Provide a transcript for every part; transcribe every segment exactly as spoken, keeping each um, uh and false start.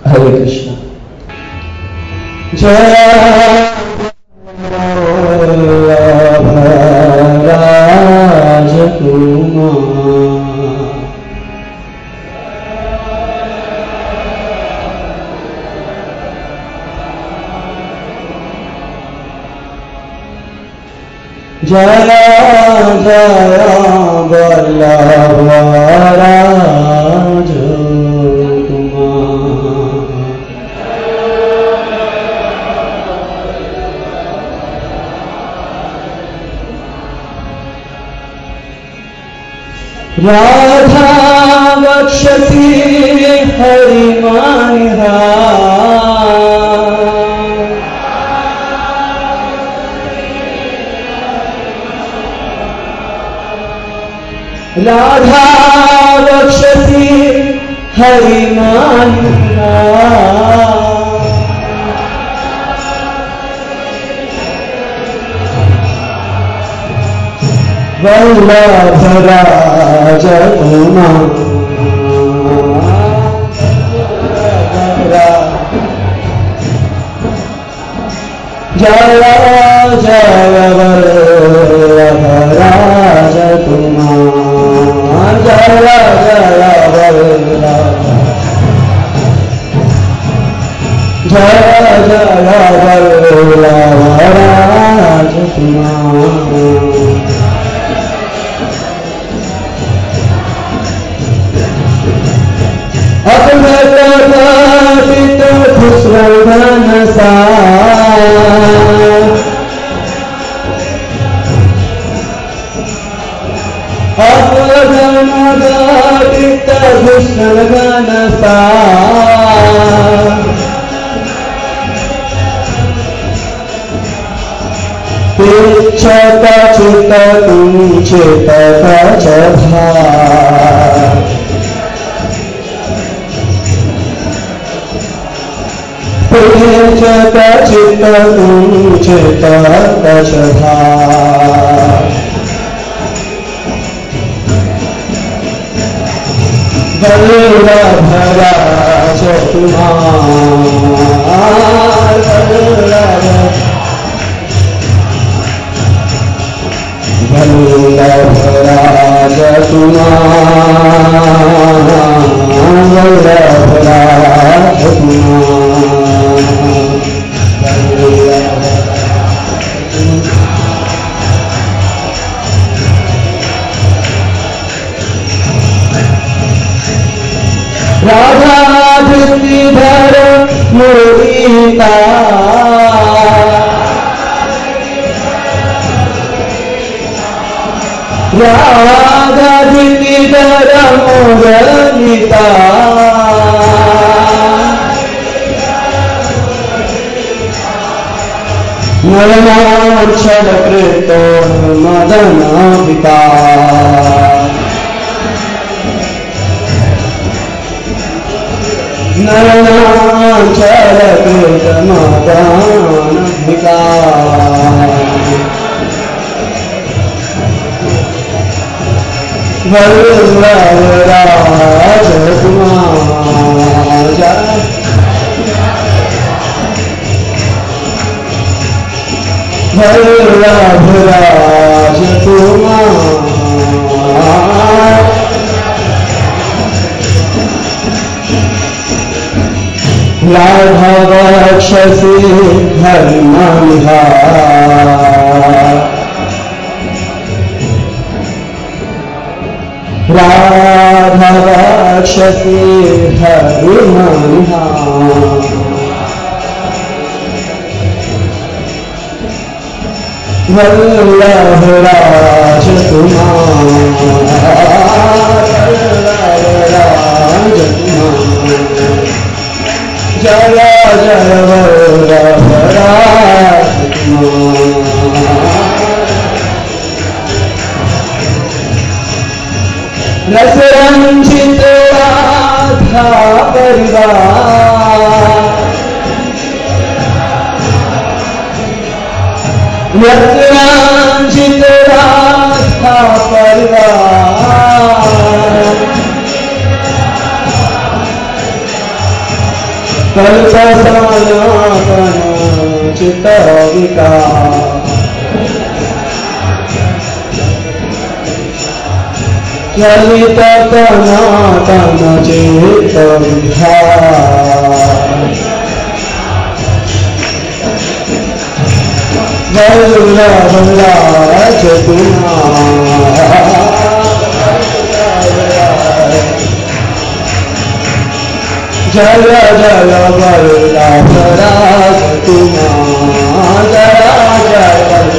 हरे कृष्ण। जय जय जय वल्लभ राज राधा वक्षसि हरिमानिहा राधा वक्षसि हरिमानिहा वल्लभ राज जय जय वल्लभ राज कुमार जय जय वल्लभ जय जय वल्लभ राज कुमार अपघटित खुशरघन सार अपघटित खुशरघन सार तिच्छत चित कुंचित कच भार तिच्छत चित कुंचित कच भार वल्लभ राज कुमार वल्लभ राज कुमार वल्लभ राज कुमार राधा धृतिधर मुरलीता राधा धृतिधर मुरलीता मरणाक्षर कृतो मदन पिता नरनाक्षर कृत मदन पिता वल्लभ राज कुमार वल्लभ राज कुमार राधा वक्षसि हरिमानिहा राधा वक्षसि हरिमानिहा वल्लभ राज कुमार वल्लभ राज कुमार जय जय वल्लभ राज कुमार रस रंजित राधा परिवार रस रंजित राधा परिवार कल्प सनातन चित विकार चलित सनातन चित विहार वल्लभराज कुमार जय जय वल्लभराज कुमार जय जय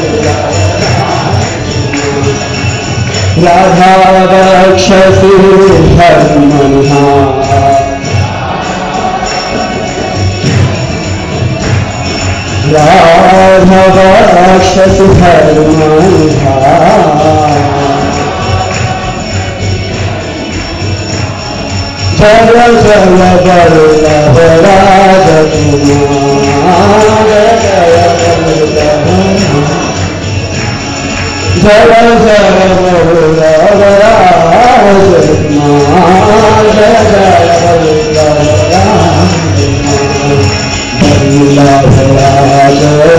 राधा रक्षसि धर्मनिहा राधा रक्षसि धर्मनिहा जय जय वल्लभराज कुमार जय जय जय जय वल्लभराज कुमार जय जय वल्लभराज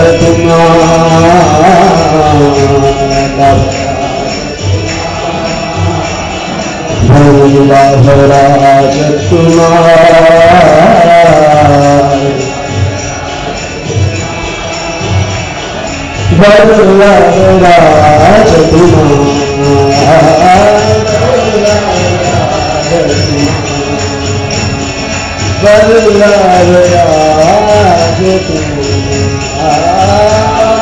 कुमार वल्लभराज कुमार वल्लभराज कुमार वल्लभराज कुमार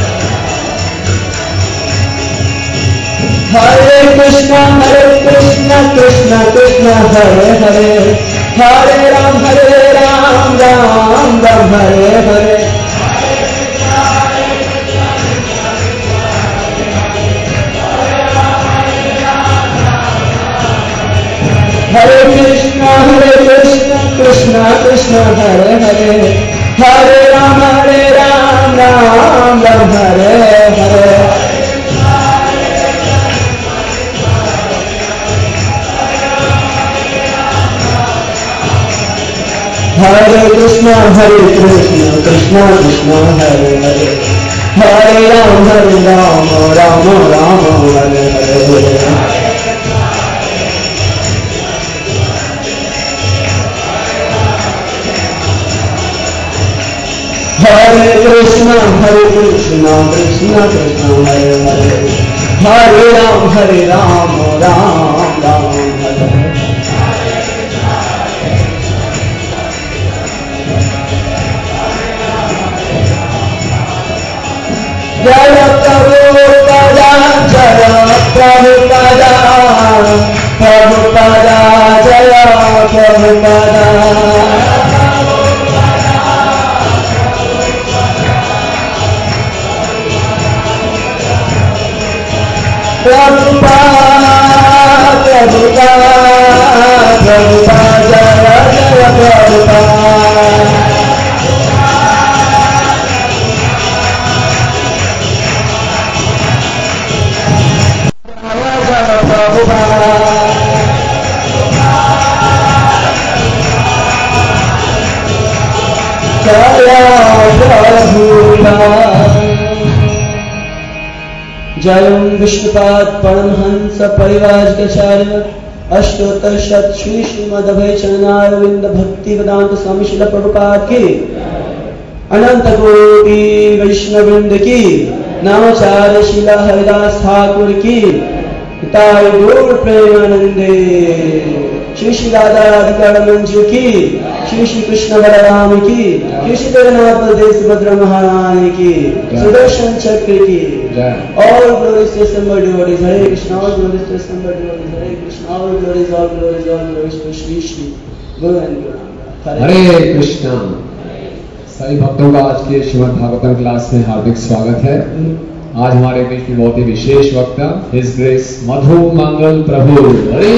हरे कृष्णा हरे कृष्णा कृष्णा कृष्णा हरे हरे हरे राम हरे राम राम राम हरे हरे हरे कृष्णा हरे कृष्णा कृष्णा कृष्णा हरे हरे हरे राम हरे राम राम राम हरे हरे हरे कृष्णा हरे कृष्णा कृष्णा कृष्णा हरे हरे हरे राम हरे राम राम राम हरे हरे हरे कृष्णा हरे कृष्णा कृष्णा कृष्णा हरे हरे हरे राम हरे राम राम राम हरे हरे जय प्रभुपदा जय प्रभुपदा प्रभुपदा जय प्रभुपदा प्रभुपाद प्रभुपाद प्रभुपाद जय जय प्रभुपाद जयं विष्णुपाद परमहंस परिव्राजकाचार्य अष्टोत्तर शत श्री श्रीमद्भय चरणारविंद भक्ति वेदांत स्वामी शिल प्रभुपाद की अनंत कोटि वैष्णववृंद की नामाचार्य शिला हरिदास ठाकुर की ताई गौर प्रेमानंदे श्री श्री राधा राधिका मंजू की श्री श्री कृष्ण बलराम की श्री श्री जगन्नाथ बलदेव सुभद्रा महारानी की सुदर्शन चक्र की all glories to somebody devotees Hare Krishna all glories to somebody devotees Hare Krishna all glories all glories all glories to Shri Shri Guru and Guru हरे कृष्णा। सभी भक्तों का आज के श्रीमद् भागवतम क्लास में हार्दिक स्वागत है। आज हमारे बीच में बहुत ही विशेष वक्ता हिज ग्रेस मधु मंगल प्रभु। हरि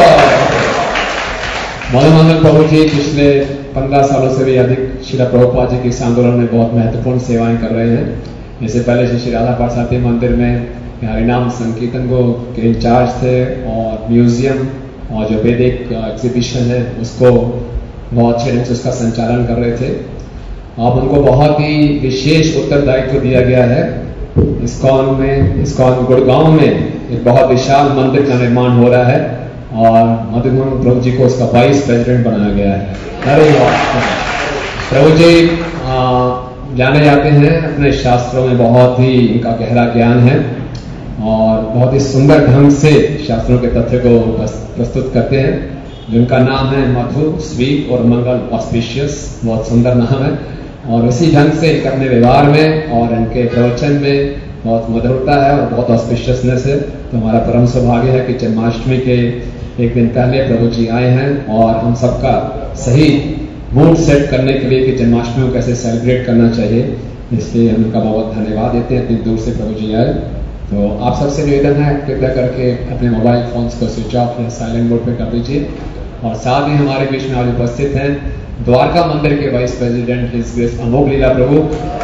मधु मंगल प्रभु जी पिछले पंद्रह सालों से भी अधिक श्रील प्रभुपाद जी के इस आंदोलन में बहुत महत्वपूर्ण सेवाएं कर रहे हैं। इससे पहले श्री श्री राधा पाठशाला मंदिर में हरिनाम संकीर्तन को के इंचार्ज थे और म्यूजियम और जो वैदिक एग्जीबिशन है उसको बहुत अच्छे ढंग से उसका संचालन कर रहे थे। अब उनको बहुत ही विशेष उत्तरदायित्व दिया गया है। इस्कॉन में इस्कॉन गुड़गांव में एक बहुत विशाल मंदिर का निर्माण हो रहा है और मधुमोहन प्रभु जी को उसका वाइस प्रेसिडेंट बनाया गया है। अरे प्रभु जी आ, जाने जाते हैं अपने शास्त्रों में, बहुत ही इनका गहरा ज्ञान है और बहुत ही सुंदर ढंग से शास्त्रों के तथ्य को प्रस्तुत करते हैं। जिनका नाम है मधु, स्वीट और मंगल, ऑस्पिशियस, बहुत सुंदर नाम है और उसी ढंग से इनके अपने व्यवहार में और इनके प्रवचन में बहुत मधुरता है और बहुत ऑस्पिशियसनेस है। तो हमारा परम सौभाग्य है कि जन्माष्टमी के एक दिन पहले प्रभु जी आए हैं और हम सबका सही मूड सेट करने के लिए कि जन्माष्टमी को कैसे सेलिब्रेट करना चाहिए, इसलिए हम उनका बहुत धन्यवाद देते हैं। इतनी दूर से प्रभु जी आए। तो आप सबसे निवेदन है कृपया करके अपने मोबाइल फोन्स को स्विच ऑफ या साइलेंट मोड पे कर दीजिए। और साथ ही हमारे बीच में आज उपस्थित हैं द्वारका मंदिर के vice president his grace Amogh Lila Prabhu.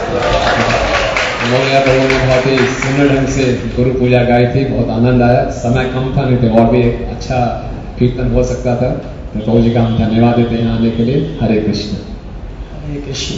Amogh Lila Prabhu ने बहुत ही सुंदर ढंग से गुरु पूजा गाई थी, बहुत आनंद आया। समय कम था, नहीं तो और भी एक अच्छा कीर्तन हो सकता था। तो प्रभु जी का हम धन्यवाद देते हैं आने के लिए। हरे कृष्ण। हरे कृष्ण।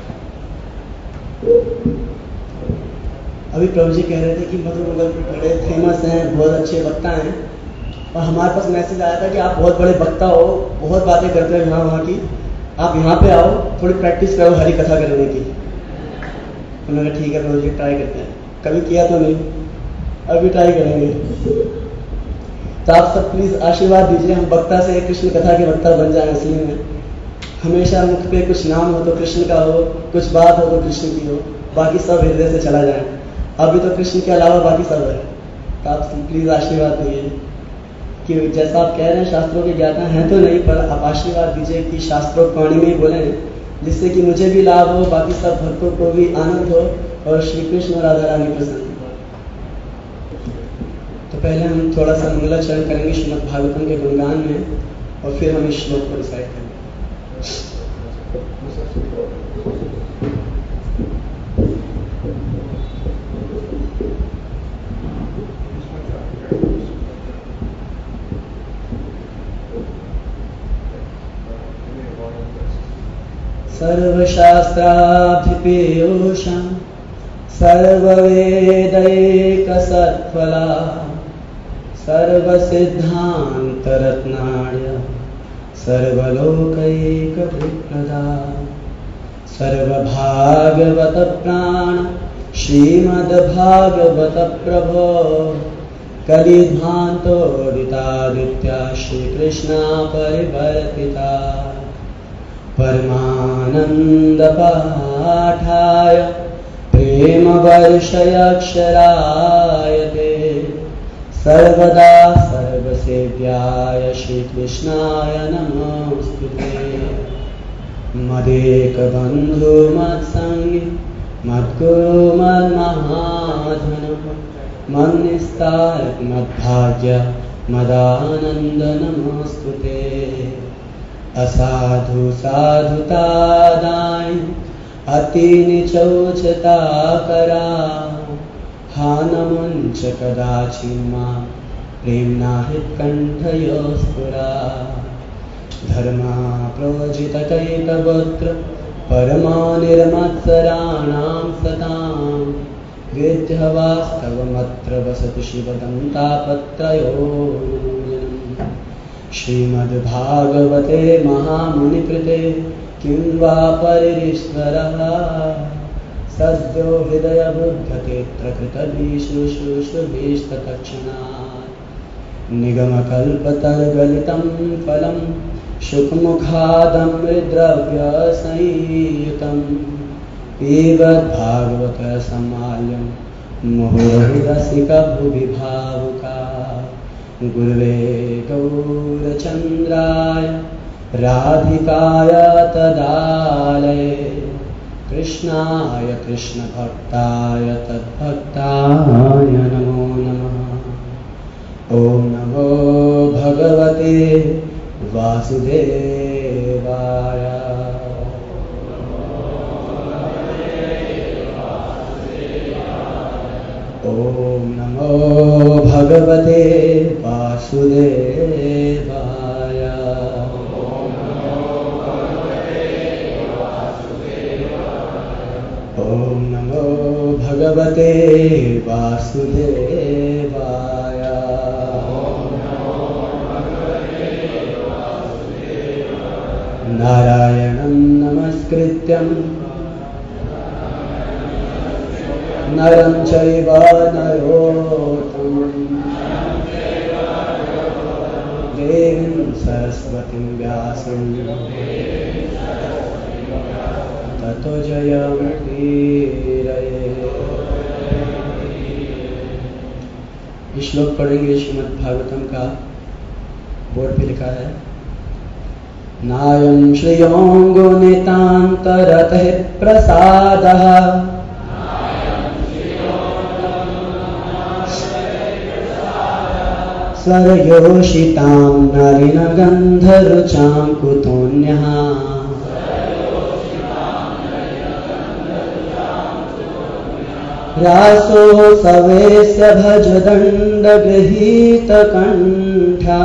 अभी प्रभु जी कह रहे थे कि मधु मंगल बड़े फेमस हैं, बहुत अच्छे वक्ता हैं और हमारे पास मैसेज आया था कि आप बहुत बड़े वक्ता हो, बहुत बातें करते हो यहाँ वहाँ की, आप यहाँ पे आओ, थोड़ी प्रैक्टिस करो हरी कथा करने की। उन्होंने कहा ठीक है प्रभु जी, ट्राई करते हैं। कभी किया तो नहीं, अभी ट्राई करेंगे। तो आप सब प्लीज आशीर्वाद दीजिए, हम वक्ता से कृष्ण कथा के वक्ता बन जाए। इसलिए में हमेशा मुख पे कुछ नाम हो तो कृष्ण का हो, कुछ बात हो तो कृष्ण की हो, बाकी सब हृदय से चला जाए। अभी तो कृष्ण के अलावा बाकी सब है। तो आप प्लीज आशीर्वाद दीजिए कि जैसा आप कह रहे हैं शास्त्रों के ज्ञाता हैं तो नहीं, पर आप आशीर्वाद दीजिए कि शास्त्रों वाणी में ही बोले, जिससे कि मुझे भी लाभ हो, बाकी सब भक्तों को भी आनंद हो और श्री कृष्ण और राधा रानी प्रसन्न हो। तो पहले हम थोड़ा सा मंगलाचरण करेंगे श्रीमद् भागवतम के गुणगान में और फिर हम इस श्लोक को रिसाइट करेंगे। सर्वशास्त्राभिपेयोषां सर्ववेदैकसत्फला सर्वसिद्धान्तरत्नाय सर्वलोकैकप्रदा सर्वभागवतप्राण श्रीमद्भागवत प्रभो कलिध्वान्तोदितादित्या श्रीकृष्णा परिवर्तिता परमानन्दपाठाय प्रेमवर्षयक्षरायते सर्वदा सर्वसेव्याय श्रीकृष्णाय नमोऽस्तुते। मदेकबन्धु मत्सङ्गी मद्गुरु मन्महाधनः मन्निस्तारक मद्भाग्य मदानन्द नमोऽस्तुते। असाधु साधुतादाय अति निचोचता करा हानमुञ्च कदाचिन्मा प्रेम्णा हृत्कण्ठयोस्फुरा धर्मा प्रोजितकैकवक्त्र परमानिर्मत्सराणां सतां वेद्यवास्तवमत्र वसति शिवदन्तापत्रयो। श्रीमद्भागवते महामुनिकृते किं वा परिरीश्वरः सद्यो हृदयबुद्धतेऽत्र कृतभीशुशुशुभीस्तत्क्षणात् निगमकल्पतरुगलितं फलं शुकमुखादमृद्रव्यसंयुतं पिबद्भागवतसमाल्यं मुहुरहुरसिका भुवि भावुका। गुरुवे गौरचन्द्राय राधिकाय तदालये कृष्णाय कृष्णभक्ताय तद्भक्ताय नमो नमः। ॐ नमो भगवते वासुदेवाय। ॐ नमो भगवते वासुदेवाय। ॐ नमो ओम नमो भगवते वासुदेवाय। नारायणं नमस्कृत्यं नरं चैव नरोत्तमं देवीं सरस्वतीं व्यासं ततो जयमुदीरये। ये श्लोक पढ़ेंगे श्रीमद् भागवतम का। बोर्ड पे लिखा है, नायं श्रियोऽङ्गो नितान्तरतः प्रसादः स्वरयोषितां नलिनगन्धरुचां कुतोऽन्यः रासो सवेस्य भजदण्डगृहीतकण्ठा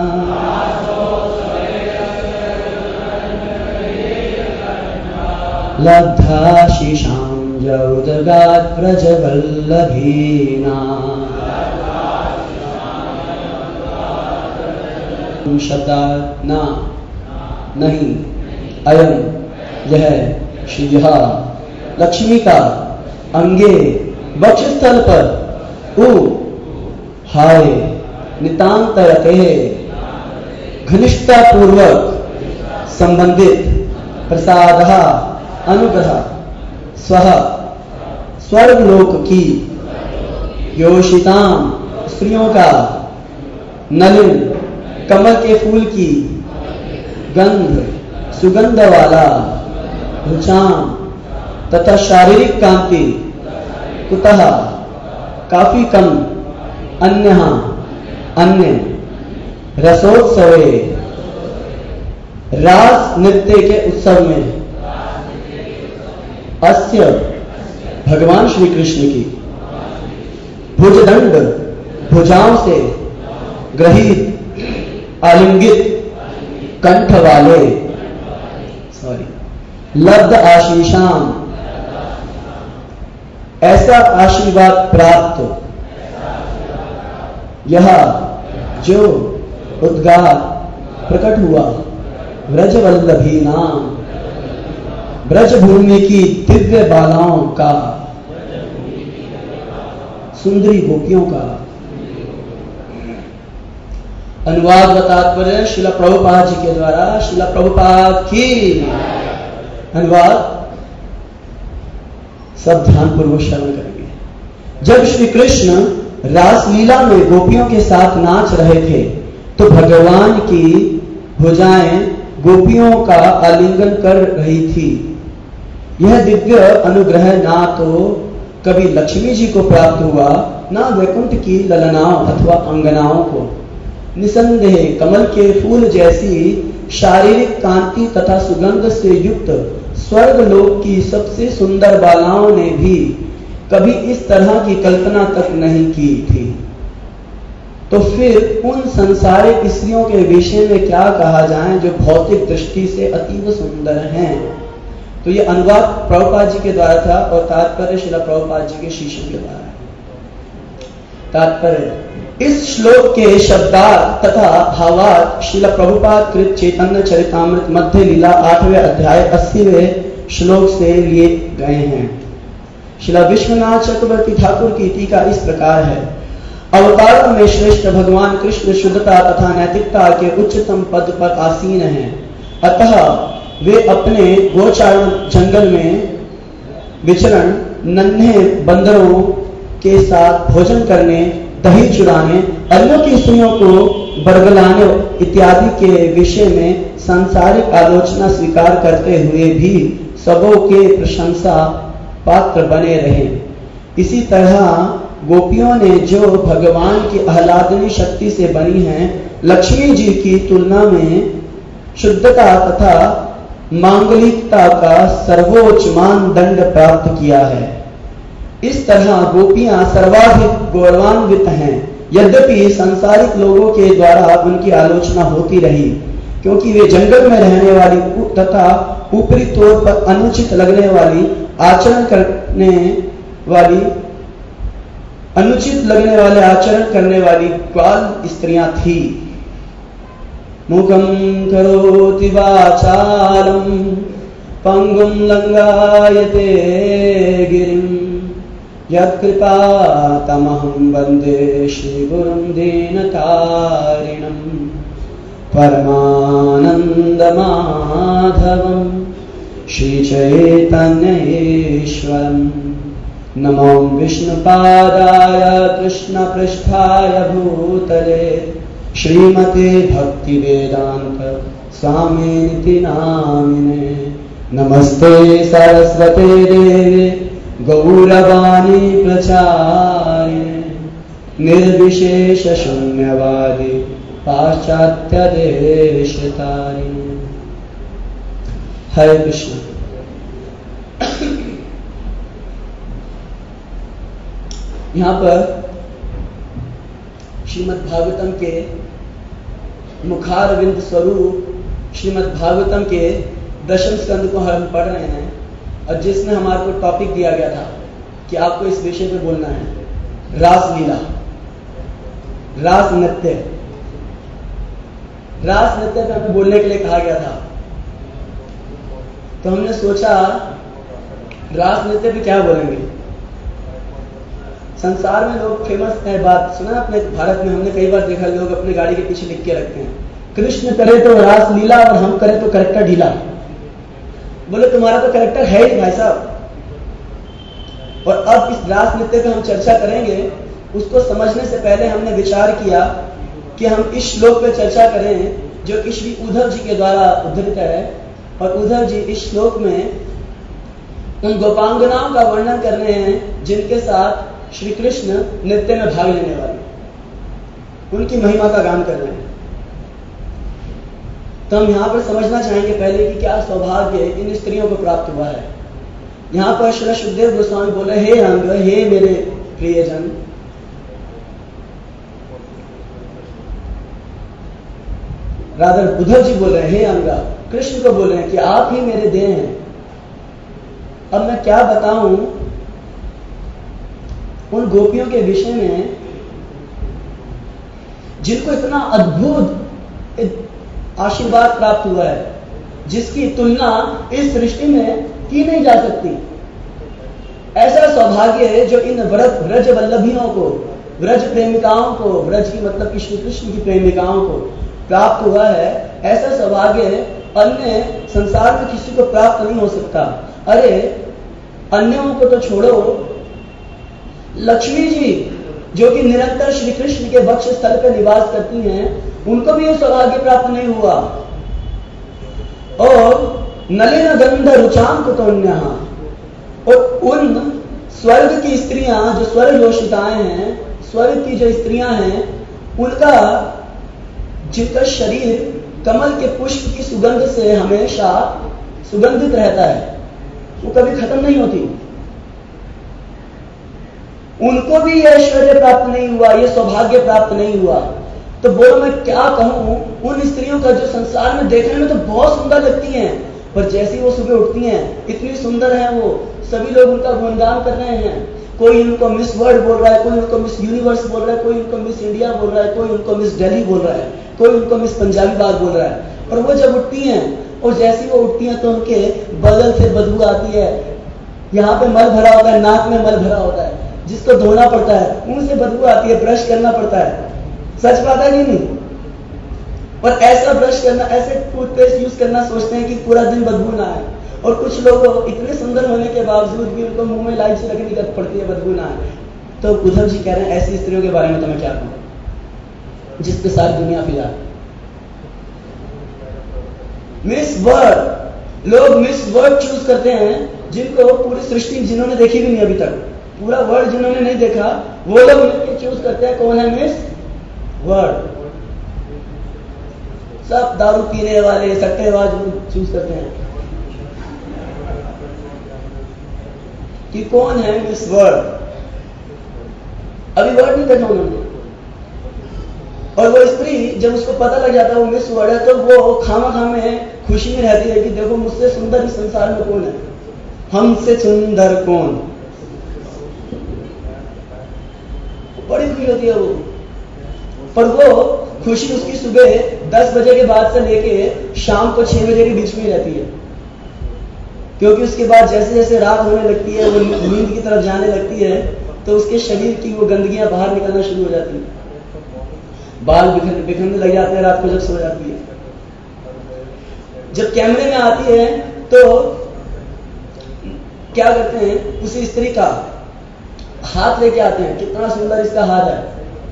लब्धाशिषां जौदगात् व्रजवल्लभीना। शब्दात् ना नहीं, अयम यह श्रीयः लक्ष्मी का अंगे वक्षस्थल पर उ हाय नितांतरते घनिष्ठता पूर्वक संबंधित प्रसाद अनुग्रह स्वः स्वर्गलोक की योषिताम स्त्रियों का नलिन कमल के फूल की गंध सुगंध वाला रुचाम तथा शारीरिक कांति कुतः काफी कम अन्य अन्य रसोत्सवे रास नृत्य के उत्सव में अस्य भगवान श्री कृष्ण की भुजदंड भुजाओं से ग्रहित आलिंगित कंठ वाले सॉरी लब्ध आशीषाम ऐसा आशीर्वाद प्राप्त यह जो उद्गार प्रकट हुआ व्रजवल्लभी नाम ब्रजभूमि की दिव्य बालाओं का सुंदरी गोपियों का। अनुवाद व तात्पर्य श्रील प्रभुपाद जी के द्वारा। श्रील प्रभुपाद की अनुवाद सब ध्यान पूर्वक श्रवण करेंगे। जब श्री कृष्ण रासलीला में गोपियों के साथ नाच रहे थे तो भगवान की भुजाएं गोपियों का आलिंगन कर रही थी। यह दिव्य अनुग्रह ना तो कभी लक्ष्मी जी को प्राप्त हुआ, ना वैकुंठ की ललनाओं अथवा अंगनाओं को। निसंदेह कमल के फूल जैसी शारीरिक कांति तथा सुगंध से युक्त स्वर्ग लोक की सबसे सुंदर बालाओं ने भी कभी इस तरह की कल्पना तक नहीं की थी। तो फिर उन संसारिक स्त्रियों के विषय में क्या कहा जाए जो भौतिक दृष्टि से अतीव सुंदर हैं। तो ये अनुवाद प्रभुपाद जी के द्वारा था और तात्पर्य श्रील प्रभुपाद जी के शिष्य के द्वारा है। तात्पर्य, इस श्लोक के शब्दार्थ तथा भावार्थ श्रील प्रभुपाद कृत चैतन्य चरितामृत मध्य लीला आठवें अध्याय अस्सीवें श्लोक से लिए गए हैं। श्रील विश्वनाथ चक्रवर्ती ठाकुर की टीका इस प्रकार है। अवतारों में श्रेष्ठ भगवान कृष्ण शुद्धता तथा नैतिकता के उच्चतम पद पर आसीन हैं। अतः वे अपने गोचारण जंगल में विचरण नन्हे बंदरों के साथ भोजन करने, दही चुराने, अन्यों की स्त्रियों को बरगलाने इत्यादि के विषय में सांसारिक आलोचना स्वीकार करते हुए भी सबों के प्रशंसा पात्र बने रहे। इसी तरह गोपियों ने जो भगवान की आह्लादनी शक्ति से बनी हैं, लक्ष्मी जी की तुलना में शुद्धता तथा मांगलिकता का सर्वोच्च मानदंड प्राप्त किया है। इस तरह गोपियां सर्वाधिक गौरवान्वित हैं। यद्यपि सांसारिक लोगों के द्वारा उनकी आलोचना होती रही, क्योंकि वे जंगल में रहने वाली तथा ऊपरी तौर पर अनुचित लगने वाली आचरण करने वाली, अनुचित लगने वाले आचरण करने वाली ग्वाल स्त्रियां थी। मुखम करोति वाचालम पंगुम लंगायते गिरिम यत्कृपा तमहं वंदे श्री गुरुं दीनतारिणं परमानंद माधवं श्री चैतन्येश्वरं। नमो विष्णुपादाय कृष्णपृष्ठाय भूतले श्रीमते भक्तिवेदांत स्वामिनिति नामिने। नमस्ते सरस्वते देवे गौरवाणी प्रचारिणे निर्विशेष शून्यवादी पाश्चात्य देशतारिणे। हरे कृष्ण। यहाँ पर श्रीमद् भागवतम के मुखारविंद स्वरूप श्रीमद् भागवतम के दशम स्कंद को हम पढ़ रहे हैं, और जिसमें हमारे को टॉपिक दिया गया था कि आपको इस विषय पे बोलना है, रासलीला, रास नृत्य। रास नृत्य पे हमें बोलने के लिए कहा गया था। तो हमने सोचा रास नृत्य पे क्या बोलेंगे। संसार में लोग फेमस है, बात सुना अपने भारत में, हमने कई बार देखा लोग अपने गाड़ी के पीछे लिख के रखते हैं, कृष्ण करे तो रास लीला और हम करे तो करेक्टर ढीला। बोले तुम्हारा तो करेक्टर है ही भाई साहब। और अब इस रास नृत्य पे हम चर्चा करेंगे। उसको समझने से पहले हमने विचार किया कि हम इस श्लोक पे चर्चा करें जो कि श्री उद्धव जी के द्वारा उद्धृत है। और उद्धव जी इस श्लोक में उन गोपांगनाओं का वर्णन कर रहे हैं जिनके साथ श्री कृष्ण नृत्य में भाग लेने वाले, उनकी महिमा का गान कर रहे हैं। तो हम यहाँ पर समझना चाहेंगे पहले कि क्या सौभाग्य इन स्त्रियों को प्राप्त हुआ है। यहाँ पर श्री सुखदेव गोस्वामी बोले, हे अंग, हे मेरे प्रियजन, राधर उद्धव जी बोल रहे हैं, हे अंगा, कृष्ण को बोल रहे हैं कि आप ही मेरे देह हैं। अब मैं क्या बताऊं उन गोपियों के विषय में जिनको इतना अद्भुत आशीर्वाद प्राप्त हुआ है, जिसकी तुलना इस सृष्टि में की नहीं जा सकती। ऐसा सौभाग्य है जो इन व्रज वल्लभियों को, व्रज प्रेमिकाओं को, व्रज की मतलब कि श्री कृष्ण की प्रेमिकाओं को प्राप्त हुआ है। ऐसा सौभाग्य अन्य संसार में किसी को प्राप्त नहीं हो सकता। अरे अन्यों को तो छोड़ो, लक्ष्मी जी जो कि निरंतर श्री कृष्ण के वक्ष स्थल पर निवास करती हैं, उनको भी यह सौभाग्य प्राप्त नहीं हुआ। और नलिन गंध रुचाम कुतोन्या, और उन स्वर्ग की स्त्रियां जो स्वर्ग योषिताएं हैं, स्वर्ग की जो स्त्रियां हैं, उनका जिनका शरीर कमल के पुष्प की सुगंध से हमेशा सुगंधित रहता है, वो कभी खत्म नहीं होती, उनको भी यह ऐश्वर्य प्राप्त नहीं हुआ, यह सौभाग्य प्राप्त नहीं हुआ। तो बोलो मैं क्या कहूं उन स्त्रियों का जो संसार में देखने में तो बहुत सुंदर लगती हैं, पर जैसे वो सुबह उठती हैं इतनी सुंदर हैं वो, सभी लोग उनका गुणगान कर रहे हैं। कोई उनको मिस वर्ल्ड बोल रहा है, कोई उनको मिस यूनिवर्स बोल रहा है, कोई उनको मिस इंडिया बोल रहा है, कोई उनको मिस दिल्ली बोल रहा है, कोई उनको मिस पंजाबी बात बोल रहा है। और वो जब उठती हैं और जैसी वो उठती हैं तो उनके बगल से बदबू आती है, यहाँ पे मल भरा होता है, नाक में मल भरा होता है, जिसको धोना पड़ता है, मुंह से बदबू आती है, ब्रश करना पड़ता है। सच बात है कि नहीं? और ऐसा ब्रश करना, ऐसे टूथपेस्ट यूज करना सोचते हैं कि पूरा दिन बदबू ना आए। और कुछ लोग इतने सुंदर होने के बावजूद भी उनको मुंह में लाइट से रखनी पड़ती है, बदबू ना आए। तो उद्धव जी कह रहे हैं ऐसी स्त्रियों के बारे में तो मैं क्या कहूं जिसपे सारी दुनिया फिदा। मिस वर्ल्ड, लोग मिस वर्ल्ड चूज करते हैं जिनको पूरी सृष्टि जिन्होंने देखी भी नहीं अभी तक, पूरा वर्ल्ड जिन्होंने नहीं देखा, वो लोग मिलकर चूज करते हैं कौन है मिस वर्ल्ड। सब दारू पीने वाले सट्टेबाज चूज करते हैं कि कौन है मिस वर्ल्ड। अभी वर्ल्ड नहीं देखा उन्होंने। और वो स्त्री जब उसको पता लग जाता है वो मिस वर्ल्ड है, तो वो खामा खामे खुशी में रहती है कि देखो मुझसे सुंदर इस संसार में कौन है। हमसे सुंदर कौन। बड़ी खुशी होती है वो, पर वो खुशी उसकी सुबह दस बजे के बाद से लेके शाम को छह बजे के बीच में ही रहती है, क्योंकि उसके बाद जैसे जैसे रात होने लगती है, वो नींद की तरफ जाने लगती है, तो उसके शरीर की वो गंदगियां बाहर निकलना शुरू हो जाती है, बाल बिखर बिखरने लग जाते हैं रात को जब सो जाती है। जब कैमरे में आती है तो क्या करते हैं, उसी स्त्री का हाथ लेके आते हैं, कितना सुंदर इसका हाथ है,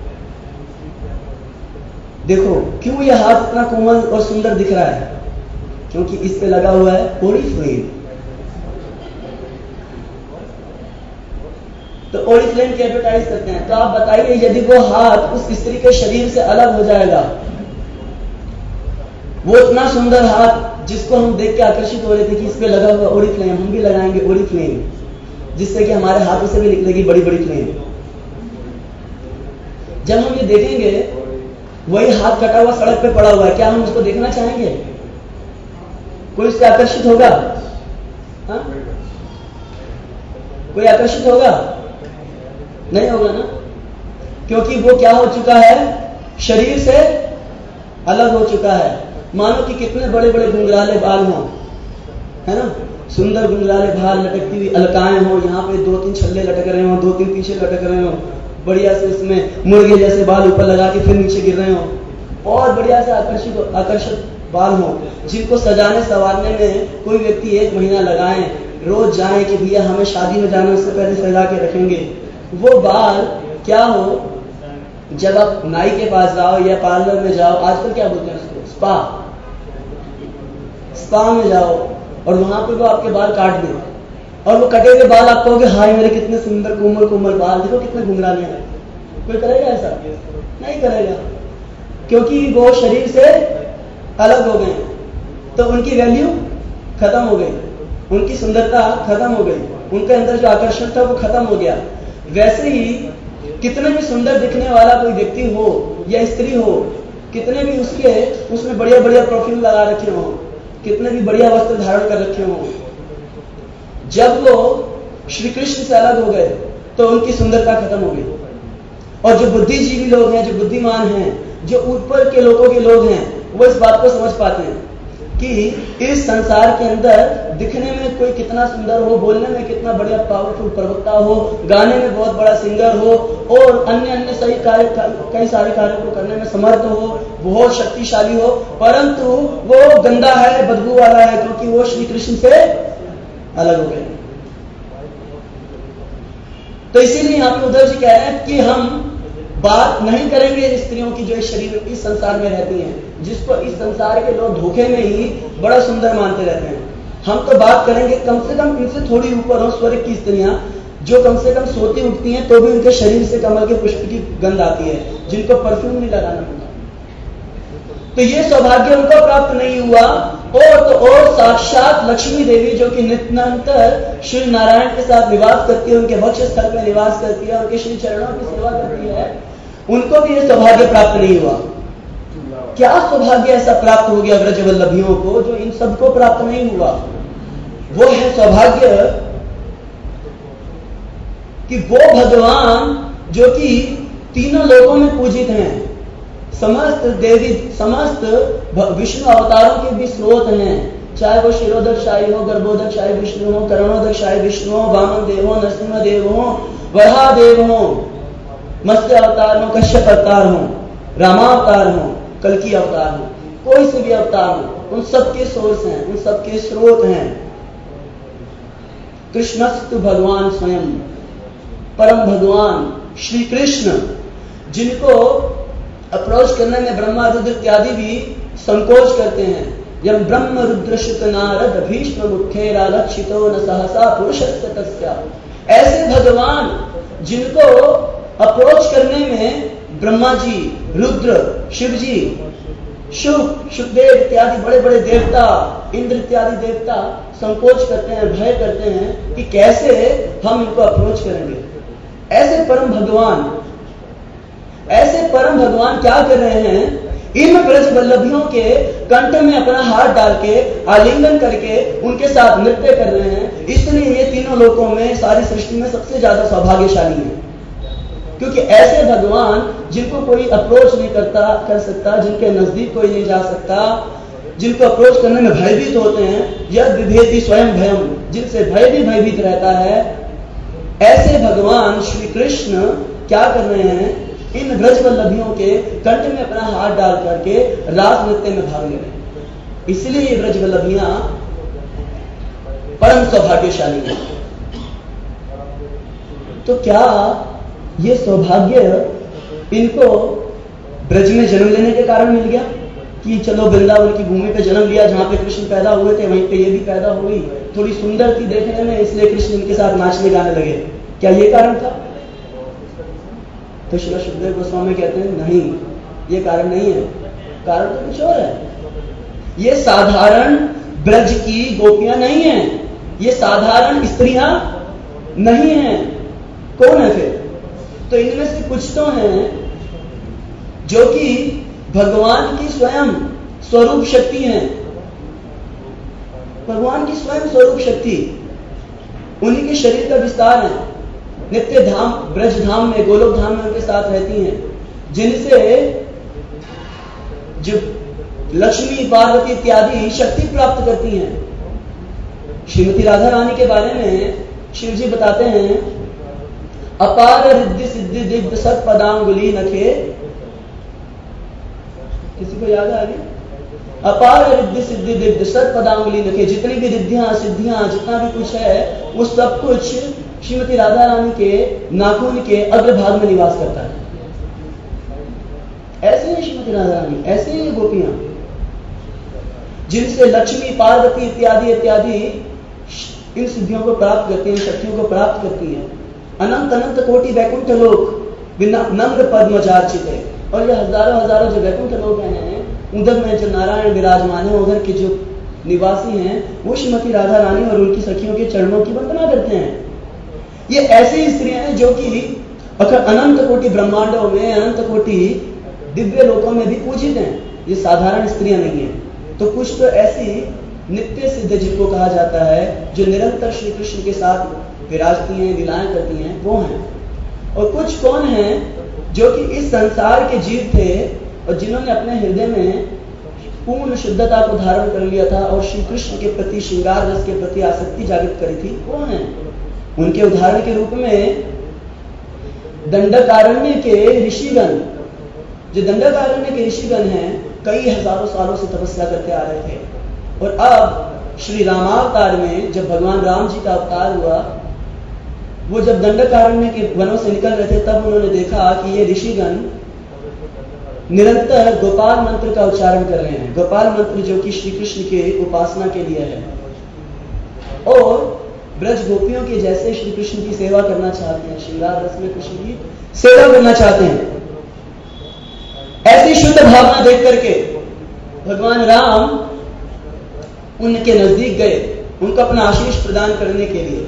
देखो क्यों यह हाथ इतना कोमल और सुंदर दिख रहा है, क्योंकि इस पे लगा हुआ है ओरिफ्लेम। तो ओरिफ्लेम की एडवर्टाइज करते हैं। तो आप बताइए, यदि वो हाथ उस स्त्री के शरीर से अलग हो जाएगा, वो इतना सुंदर हाथ जिसको हम देख के आकर्षित हो रहे थे कि इस पे लगा हुआ ओरिफ्लेम, हम भी लगाएंगे ओरिफ्लेम, जिससे कि हमारे हाथों से भी निकलेगी बड़ी बड़ी फ्लेम। जब हम ये देखेंगे, वही हाथ कटा हुआ सड़क पे पड़ा हुआ है, क्या हम उसको देखना चाहेंगे? कोई उससे आकर्षित होगा? हा? कोई आकर्षित होगा? नहीं होगा ना, क्योंकि वो क्या हो चुका है, शरीर से अलग हो चुका है। मानो कि कितने बड़े बड़े घुंघराले बाल हों, है ना, सुंदर घुंघराले बाल, लटकती हुई अलकाएं हो, यहाँ पे दो तीन छल्ले लटक रहे हो, दो तीन पीछे लटक रहे हो, बढ़िया से इसमें मुर्गे जैसे बाल ऊपर लगा के फिर नीचे गिर रहे हो, और बढ़िया से आकर्षित आकर्षित बाल हो, जिनको सजाने संवारने में कोई व्यक्ति एक महीना लगाए, रोज जाए कि भैया हमें शादी में जाना, उससे पहले सजा के रखेंगे। वो बाल क्या हो, जब आप नाई के पास जाओ या पार्लर में जाओ, आजकल क्या बोलते हैं उसको, स्पा, स्पा में जाओ और वहां पे वो आपके बाल काट दें, और वो कटे हुए बाल आप कहोगे हाय मेरे कितने सुंदर कोमल कोमल बाल, देखो कितने घुंघराले हैं। कोई करेगा ऐसा? नहीं करेगा, क्योंकि वो शरीर से अलग हो गए, तो उनकी वैल्यू खत्म हो गई, उनकी सुंदरता खत्म हो गई, उनके अंदर जो आकर्षण था वो खत्म हो गया। वैसे ही कितने भी सुंदर दिखने वाला कोई व्यक्ति हो या स्त्री हो, कितने भी उसके उसमें बढ़िया बढ़िया परफ्यूम लगा रखे हो, कितने भी बढ़िया वस्त्र धारण कर रखे हो, जब वो श्री कृष्ण से अलग हो गए तो उनकी सुंदरता खत्म हो गई। और जो बुद्धिजीवी लोग हैं, जो बुद्धिमान हैं, जो ऊपर के लोगों के लोग हैं, वो इस बात को समझ पाते हैं कि इस संसार के अंदर दिखने में कोई कितना सुंदर हो, बोलने में कितना बढ़िया पावरफुल प्रवक्ता हो, गाने में बहुत बड़ा सिंगर हो, और अन्य अन्य सही कार्य, कई सारे कार्यों को करने में समर्थ हो, बहुत शक्तिशाली हो, परंतु वो गंदा है, बदबू वाला है, क्योंकि वो श्री कृष्ण से अलग हो गए। तो इसीलिए यहाँ पे उद्धव जी कह रहे हैं कि हम बात नहीं करेंगे स्त्रियों की जो इस शरीर इस संसार में रहती हैं, जिसको इस संसार के लोग धोखे में ही बड़ा सुंदर मानते रहते हैं। हम तो बात करेंगे कम से कम इनसे थोड़ी ऊपर हो, स्वर्ग की स्त्रियां जो कम से कम सोती उठती हैं तो भी उनके शरीर से कमल के पुष्प की गंध आती है, जिनको परफ्यूम नहीं लगाना पड़ता। तो ये सौभाग्य उनको प्राप्त नहीं हुआ। और तो और साक्षात लक्ष्मी देवी जो कि नित्यानंतर श्री नारायण के साथ निवास करती है, उनके वक्ष स्थल में निवास करती है, उनके श्री चरणों की सेवा करती है, उनको भी ये सौभाग्य प्राप्त नहीं हुआ। क्या सौभाग्य ऐसा प्राप्त हो गया ब्रजवल्लभियों को जो इन सबको प्राप्त नहीं हुआ? वो है सौभाग्य कि वो भगवान जो कि तीनों लोकों में पूजित हैं, समस्त देवी समस्त विष्णु अवतारों के भी स्रोत हैं, चाहे वो शिरोदकशाही हो, गर्भोदकशाही विष्णु हो, करणोदकशाही विष्णु हो, वामन देव हो, नरसिंह देव हो, वराह देव हो, मत्स्य अवतार हो, कश्यप अवतार हो, रामावतार हो, कल्कि अवतार हो, कोई से भी अवतार हो, उन सबके सोर्स हैं, उन सबके स्रोत हैं कृष्णस्तु भगवान स्वयं, परम भगवान श्री कृष्ण, जिनको अप्रोच करने में ब्रह्मा रुद्र इत्यादि भी संकोच करते हैं। यम ब्रह्म रुद्र शुक नारद भीष्म मुख्येरा लक्षितो न सहसा पुरुषस्य तस्या। ऐसे भगवान जिनको अप्रोच करने में ब्रह्मा जी, रुद्र, शिव जी, शुक, शुकदेव इत्यादि बड़े बड़े देवता, इंद्र इत्यादि देवता संकोच करते हैं, भय करते हैं कि कैसे हम इनको अप्रोच करेंगे। ऐसे परम भगवान ऐसे परम भगवान क्या कर रहे हैं, इन ब्रज वल्लभियों के कंठ में अपना हाथ डाल के आलिंगन करके उनके साथ नृत्य कर रहे हैं, इसलिए ये तीनों लोकों में, सारी सृष्टि में सबसे ज्यादा सौभाग्यशाली है, क्योंकि ऐसे भगवान जिनको कोई अप्रोच नहीं करता कर सकता, जिनके नजदीक कोई नहीं जा सकता, जिनको अप्रोच करने में भयभीत होते हैं, यद विभेति स्वयं भयम, जिनसे भय भी भयभीत रहता है, ऐसे भगवान श्री कृष्ण क्या कर रहे हैं, इन ब्रजवल्लभियों के कंठ में अपना हाथ डाल करके रास नृत्य में भाग ले रहे हैं। इसलिए ये ब्रजवल्लभियां परम सौभाग्यशाली है। तो क्या ये सौभाग्य इनको ब्रज में जन्म लेने के कारण मिल गया कि चलो वृंदावन की भूमि पे जन्म लिया, जहां पे कृष्ण पैदा हुए थे वहीं पे ये भी पैदा हुई, थोड़ी सुंदर थी देखने में, इसलिए कृष्ण इनके साथ नाचने गाने लगे, क्या ये कारण था? तो श्री सुखदेव गोस्वामी कहते हैं नहीं, ये कारण नहीं है, कारण तो कुछ और है। ये साधारण ब्रज की गोपियां नहीं है, ये साधारण स्त्रियां नहीं है। कौन है फिर? तो इनमें से कुछ तो हैं जो कि भगवान की स्वयं स्वरूप शक्ति है, भगवान की स्वयं स्वरूप शक्ति, उन्हीं के शरीर का विस्तार है, नित्य धाम ब्रज धाम में, गोलोक धाम में उनके साथ रहती हैं, जिनसे जो लक्ष्मी पार्वती इत्यादि शक्ति प्राप्त करती हैं। श्रीमती राधा रानी के बारे में शिव जी बताते हैं, अपार रिद्धि सिद्धि दिग्ध सत पदांगुली नखे, किसी को याद आ गया? अपार रिद्धि सिद्धि दिग्ध सत पदांगुली नखे, जितनी भी रिद्धियां सिद्धियां जितना भी कुछ है वो सब कुछ श्रीमती राधा रानी के नाखून के अग्रभाग में निवास करता है। ऐसे ही श्रीमती राधा रानी, ऐसे ही गोपियां जिनसे लक्ष्मी पार्वती इत्यादि इत्यादि इन सिद्धियों को प्राप्त करती हैं, शक्तियों को प्राप्त करती हैं। अनंत अनंत कोटि वैकुंठ लोक नम्र पद्मजार्चित है, और ये हजारों हजारों जो वैकुंठ लोक हैं, उधर में जो नारायण विराजमान है, उधर के जो निवासी हैं, वो श्रीमती राधा रानी और उनकी सखियों के चरणों की वंदना करते हैं। ये ऐसी स्त्रियां हैं जो कि अनंत कोटि ब्रह्मांडों में, अनंत कोटि दिव्य लोकों में भी पूजित हैं। ये साधारण स्त्रियां नहीं है। तो कुछ तो ऐसी नित्य सिद्ध जिनको कहा जाता है, जो निरंतर श्री कृष्ण के साथ विराजती हैं, लीलाएं करती हैं, वो हैं। और कुछ कौन हैं जो कि इस संसार के जीव थे और जिन्होंने अपने हृदय में पूर्ण शुद्धता को धारण कर लिया था और श्री कृष्ण के प्रति, श्रृंगार रस के प्रति आसक्ति जागृत करी थी, वो हैं। उनके उदाहरण के रूप में दंडकारण्य के ऋषिगण, जो दंडकारण्य के ऋषिगण हैं, कई हजारों सालों से तपस्या करते आ रहे थे, और अब श्री रामावतार में जब भगवान राम जी का अवतार हुआ, वो जब दंडकारण्य के वनों से निकल रहे थे, तब उन्होंने देखा कि ये ऋषिगण निरंतर गोपाल मंत्र का उच्चारण कर रहे हैं। गोपाल मंत्र जो कि श्री कृष्ण के उपासना के लिए है, और ब्रज गोपियों के जैसे श्री कृष्ण की सेवा करना चाहते हैं, श्रृंगार रस में कृष्ण की सेवा करना चाहते हैं। ऐसी शुद्ध भावना देख करके भगवान राम उनके नजदीक गए, उनको अपना आशीष प्रदान करने के लिए।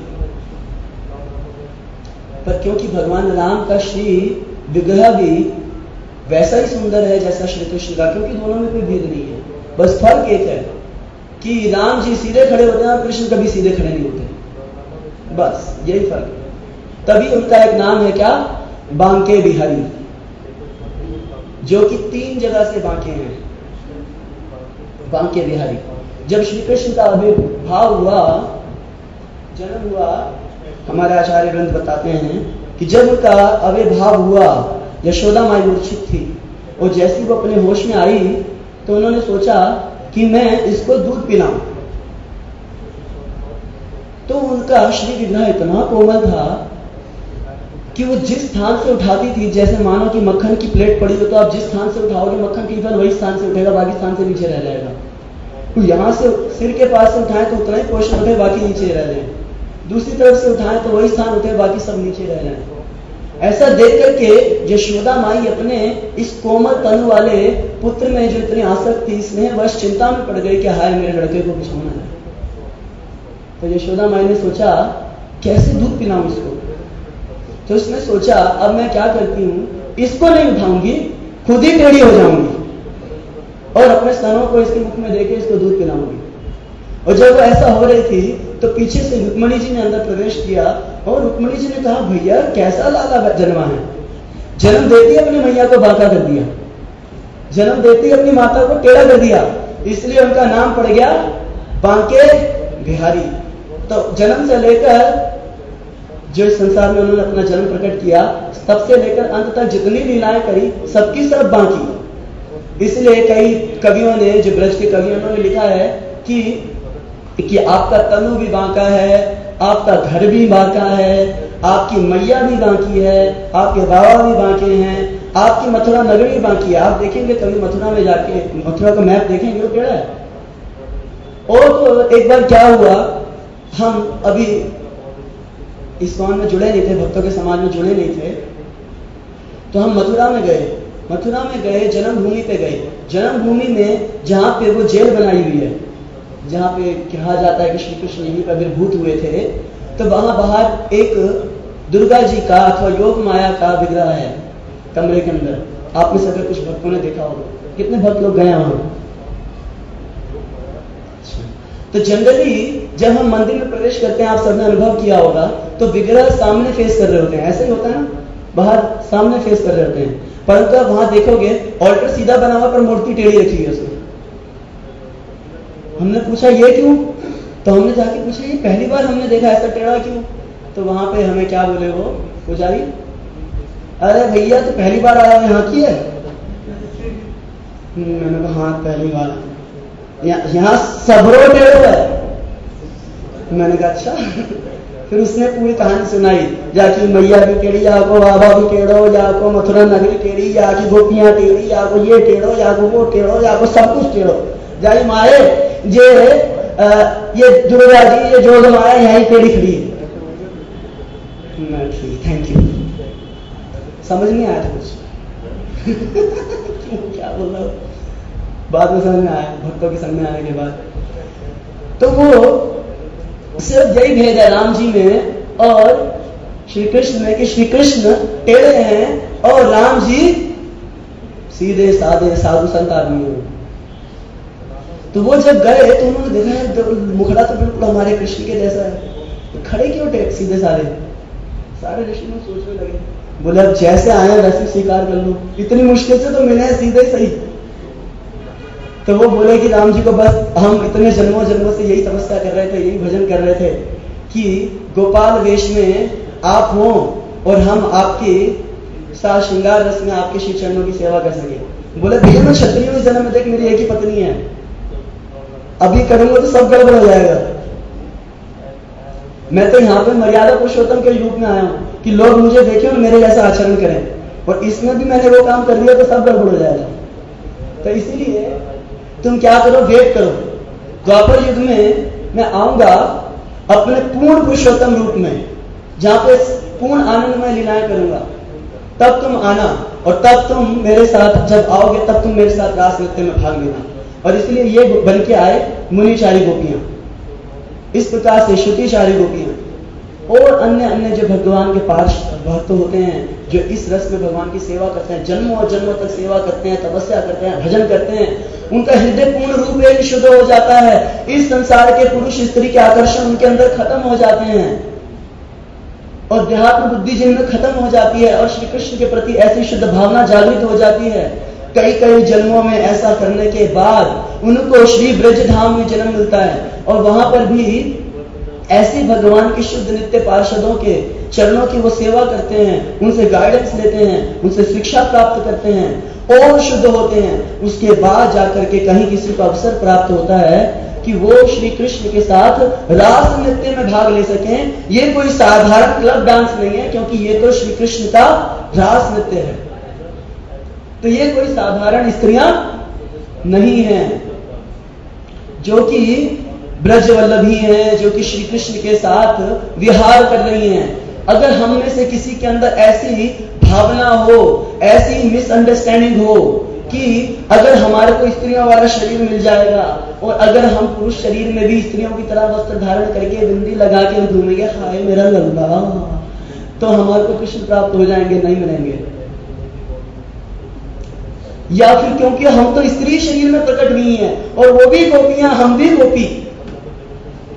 पर क्योंकि भगवान राम का श्री विग्रह भी वैसा ही सुंदर है जैसा श्री कृष्ण का, क्योंकि दोनों में कोई भेद नहीं है, बस फर्क एक है कि राम जी सीधे खड़े होते हैं और कृष्ण कभी सीधे खड़े नहीं होते, बस यही फर्क है। तभी उनका एक नाम है क्या, बांके बिहारी, जो कि तीन जगह से बांके हैं, बांके बिहारी। जब श्री कृष्ण का आविर्भाव हुआ, जन्म हुआ, हमारे आचार्य ग्रंथ बताते हैं कि जब उनका आविर्भाव हुआ, यशोदा माई मूर्छित थी, और जैसी वो अपने होश में आई तो उन्होंने सोचा कि मैं इसको दूध पिलाऊं। तो उनका श्री विग्रह इतना कोमल था कि वो जिस स्थान से उठाती थी, जैसे मानो कि मक्खन की प्लेट पड़ी हो, तो आप जिस स्थान से उठाओगे मक्खन केवल वही स्थान से उठेगा, बाकी स्थान से नीचे रह जाएगा। तो यहां से सिर के पास से उठाएं तो उतना ही पोर्शन उठे, बाकी नीचे रह जाए, दूसरी तरफ से उठाएं तो वही स्थान उठे, बाकी सब नीचे रह जाए। ऐसा देख करके यशोदा माई अपने इस कोमल तनु वाले पुत्र में जो इतनी आसक्त थी, स्नेह वश चिंता में पड़ गई कि हाय मेरे लड़के को कुछ होना है। तो यशोदा माई ने सोचा कैसे दूध पिलाऊं इसको। तो उसने सोचा अब मैं क्या करती हूं, इसको नहीं उठाऊंगी, खुद ही टेढ़ी हो जाऊंगी और अपने स्तनों को इसके मुख में देके इसको दूध पिलाऊंगी। और जब वो ऐसा हो रही थी तो पीछे से रुक्मणी जी ने अंदर प्रवेश किया और रुक्मणी जी ने कहा, भैया कैसा लाला जन्मा है, जन्म देती अपनी मैया को बांका कर दिया, जन्म देती अपनी माता को टेढ़ा कर दिया, इसलिए उनका नाम पड़ गया बांके बिहारी। तो जन्म से लेकर जो इस संसार में उन्होंने अपना जन्म प्रकट किया, तब से लेकर अंत तक जितनी लीलाएं करी सबकी सब बांकी। इसलिए कई कवियों ने, जो ब्रज के कवियों ने लिखा है कि कि आपका तनु भी बांका है, आपका घर भी बांका है, आपकी मैया भी बांकी है, आपके बाबा भी बांके हैं, आपकी मथुरा नगरी बांकी है। आप देखेंगे कभी मथुरा में जाके मथुरा का मैप देखेंगे, वो टेढ़ा है। और तो एक बार क्या हुआ, हम अभी इस्कॉन में जुड़े नहीं थे, भक्तों के समाज में जुड़े नहीं थे, तो हम मथुरा में गए। मथुरा में गए, जन्मभूमि पे गए। जन्मभूमि में जहां पे वो जेल बनाई हुई है, जहां पे कहा जाता है कि श्री कृष्ण यहीं पर विर्भूत हुए थे, तो वहां बाहर एक दुर्गा जी का अथवा योग माया का विग्रह है कमरे के अंदर। आप में से अगर कुछ भक्तों ने देखा होगा, कितने भक्त लोग गए वहां? तो जनरली जब हम मंदिर में प्रवेश करते हैं, आप सबने अनुभव किया होगा, तो विग्रह सामने फेस कर रहे होते हैं, ऐसे ही होता है ना, बाहर सामने फेस कर रहे होते हैं। परंतु आप वहां देखोगे ऑल्टर सीधा बना हुआ पर मूर्ति टेढ़ी रखी हुई है उसमें। हमने पूछा ये क्यों? तो हमने जाके पूछा ये पहली बार हमने देखा, ऐसा टेढ़ा क्यों? तो वहां पे हमें क्या बोले वो पुजारी, अरे भैया तो पहली बार आया यहाँ की है। मैंने कहा हाँ पहली बार, यहाँ सबरो टेढ़ो है। मैंने कहा अच्छा। फिर उसने पूरी कहानी सुनाई, जाकी मैया भी टेढ़ी, या को बाबा भी टेढ़ो, या को मथुरा नगरी टेढ़ी, या की गोपियां टेढ़ी, या को ये टेढ़ो, या को वो टेढ़ो, या को सब कुछ टेढ़ो। जाई माए ये आ, ये दुर्गा जी, ये जोग माया यहीं टेढ़ी खड़ी है। ठीक, थैंक यू। समझ नहीं आया था कुछ। क्या बोल रहा हूं, बाद में समझ में आया, भक्तों के सामने आने के बाद। तो वो सिर्फ यही भेद है राम जी में और श्री कृष्ण में कि श्री कृष्ण टेढ़े हैं और राम जी सीधे साधे साधु संत आदमी हैं। तो वो जब गए तो उन्होंने देखा तो मुखड़ा तो बिल्कुल हमारे कृष्ण के जैसा है, तो खड़े क्यों टेढ़े सीधे साधे? सारे ऋषि लोग सोचने लगे, बोले अब जैसे आए वैसे स्वीकार कर लो, इतनी मुश्किल से तो मिले हैं सीधे सही। तो वो बोले कि राम जी को बस हम इतने जन्मों जन्मों से यही तपस्या कर रहे थे, यही भजन कर रहे थे कि गोपाल वेश में आप हो और हम आपके साथ श्रृंगार रस में आपके श्री चरणों की सेवा कर सके। बोले भैया मैं क्षत्रियों के जन्म में देख मेरी एक ही पत्नी है, अभी करूंगा तो सब गड़बड़ हो जाएगा। मैं तो यहाँ पे मर्यादा पुरुषोत्तम के रूप में आया हूं कि लोग मुझे देखें और मेरे जैसा आचरण करें, और इसमें भी मैंने वो काम कर लिया तो सब गड़बड़ हो जाएगा। तो इसीलिए तुम क्या करो, वेट करो, द्वापर युग में मैं आऊंगा अपने पूर्ण पुरुषोत्तम रूप में, जहां पे पूर्ण आनंद में लीलाएं करूंगा, तब तुम आना, और तब तुम मेरे साथ जब आओगे तब तुम मेरे साथ रास नृत्य में भाग लेना। और इसलिए ये बन के आए मुनिचारी गोपियां, इस प्रकार से श्रुतिचारी गोपियां और अन्य अन्य जो भगवान के पार्षद भक्त होते हैं, जो इस रस में भगवान की सेवा करते हैं, जन्मों और जन्मों तक सेवा करते हैं, तपस्या करते हैं, भजन करते हैं, उनका हृदय पूर्ण रूप एक शुद्ध हो जाता है। इस संसार के पुरुष स्त्री के आकर्षण उनके अंदर खत्म हो जाते हैं और देहात्म बुद्धि जिनमें खत्म हो जाती है, और श्री कृष्ण के प्रति ऐसी शुद्ध भावना जागृत हो जाती है। कई कई जन्मों में ऐसा करने के बाद उनको श्री ब्रज धाम में जन्म मिलता है, और वहां पर भी ऐसे भगवान के शुद्ध नित्य पार्षदों के चरणों की वो सेवा करते हैं, उनसे गाइडेंस लेते हैं, उनसे शिक्षा प्राप्त करते हैं और शुद्ध होते हैं। उसके बाद जाकर के कहीं किसी को अवसर प्राप्त होता है कि वो श्री कृष्ण के साथ रास नृत्य में भाग ले सकें। ये कोई साधारण क्लब डांस नहीं है, क्योंकि ये तो श्री कृष्ण का रास नृत्य है। तो ये कोई साधारण स्त्रियां नहीं हैं, जो कि ब्रजवल्लभी हैं, जो कि श्री कृष्ण के साथ विहार कर रही हैं। अगर हम में से किसी के अंदर ऐसी भावना हो, ऐसी मिसअंडरस्टैंडिंग हो कि अगर हमारे को स्त्रियों वाला शरीर मिल जाएगा और अगर हम पुरुष शरीर में भी स्त्रियों की तरह वस्त्र धारण करके बिंदी लगा के घूमेंगे, हाय मेरा लल्ला, तो हमारे को कृष्ण प्राप्त हो जाएंगे, नहीं मिलेंगे। या फिर क्योंकि हम तो स्त्री शरीर में प्रकट हुई हैं और वो भी गोपियां, हम भी गोपी,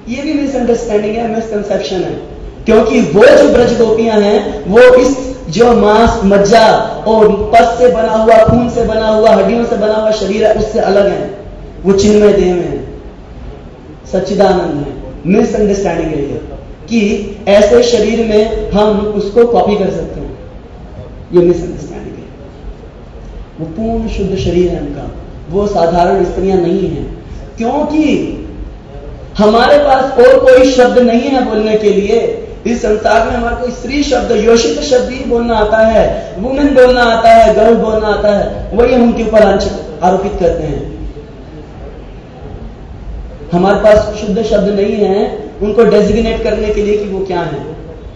ये भी मिसअंडरस्टैंडिंग है, मिसकंसेप्शन है। क्योंकि वो जो ब्रज गोपियां हैं वो इस जो मांस मज्जा और पस से बना हुआ, खून से बना हुआ, हड्डियों से बना हुआ शरीर है उससे अलग है। वो चिन्मय देह में है, सच्चिदानंद है। मिसअंडरस्टैंडिंग है ये कि ऐसे शरीर में हम उसको कॉपी कर सकते हैं, ये मिसअंडरस्टैंडिंग है। वो पूर्ण शुद्ध शरीर है उनका, वो साधारण स्त्रियां नहीं है। क्योंकि हमारे पास और कोई शब्द नहीं है बोलने के लिए। इस संसार में हमारे को स्त्री शब्द, योषित शब्द ही बोलना आता है, वुमेन बोलना आता है, गर्ल बोलना आता है, वही हम उनके ऊपर आरोपित करते हैं। हमारे पास शुद्ध शब्द नहीं है उनको डेजिग्नेट करने के लिए कि वो क्या है।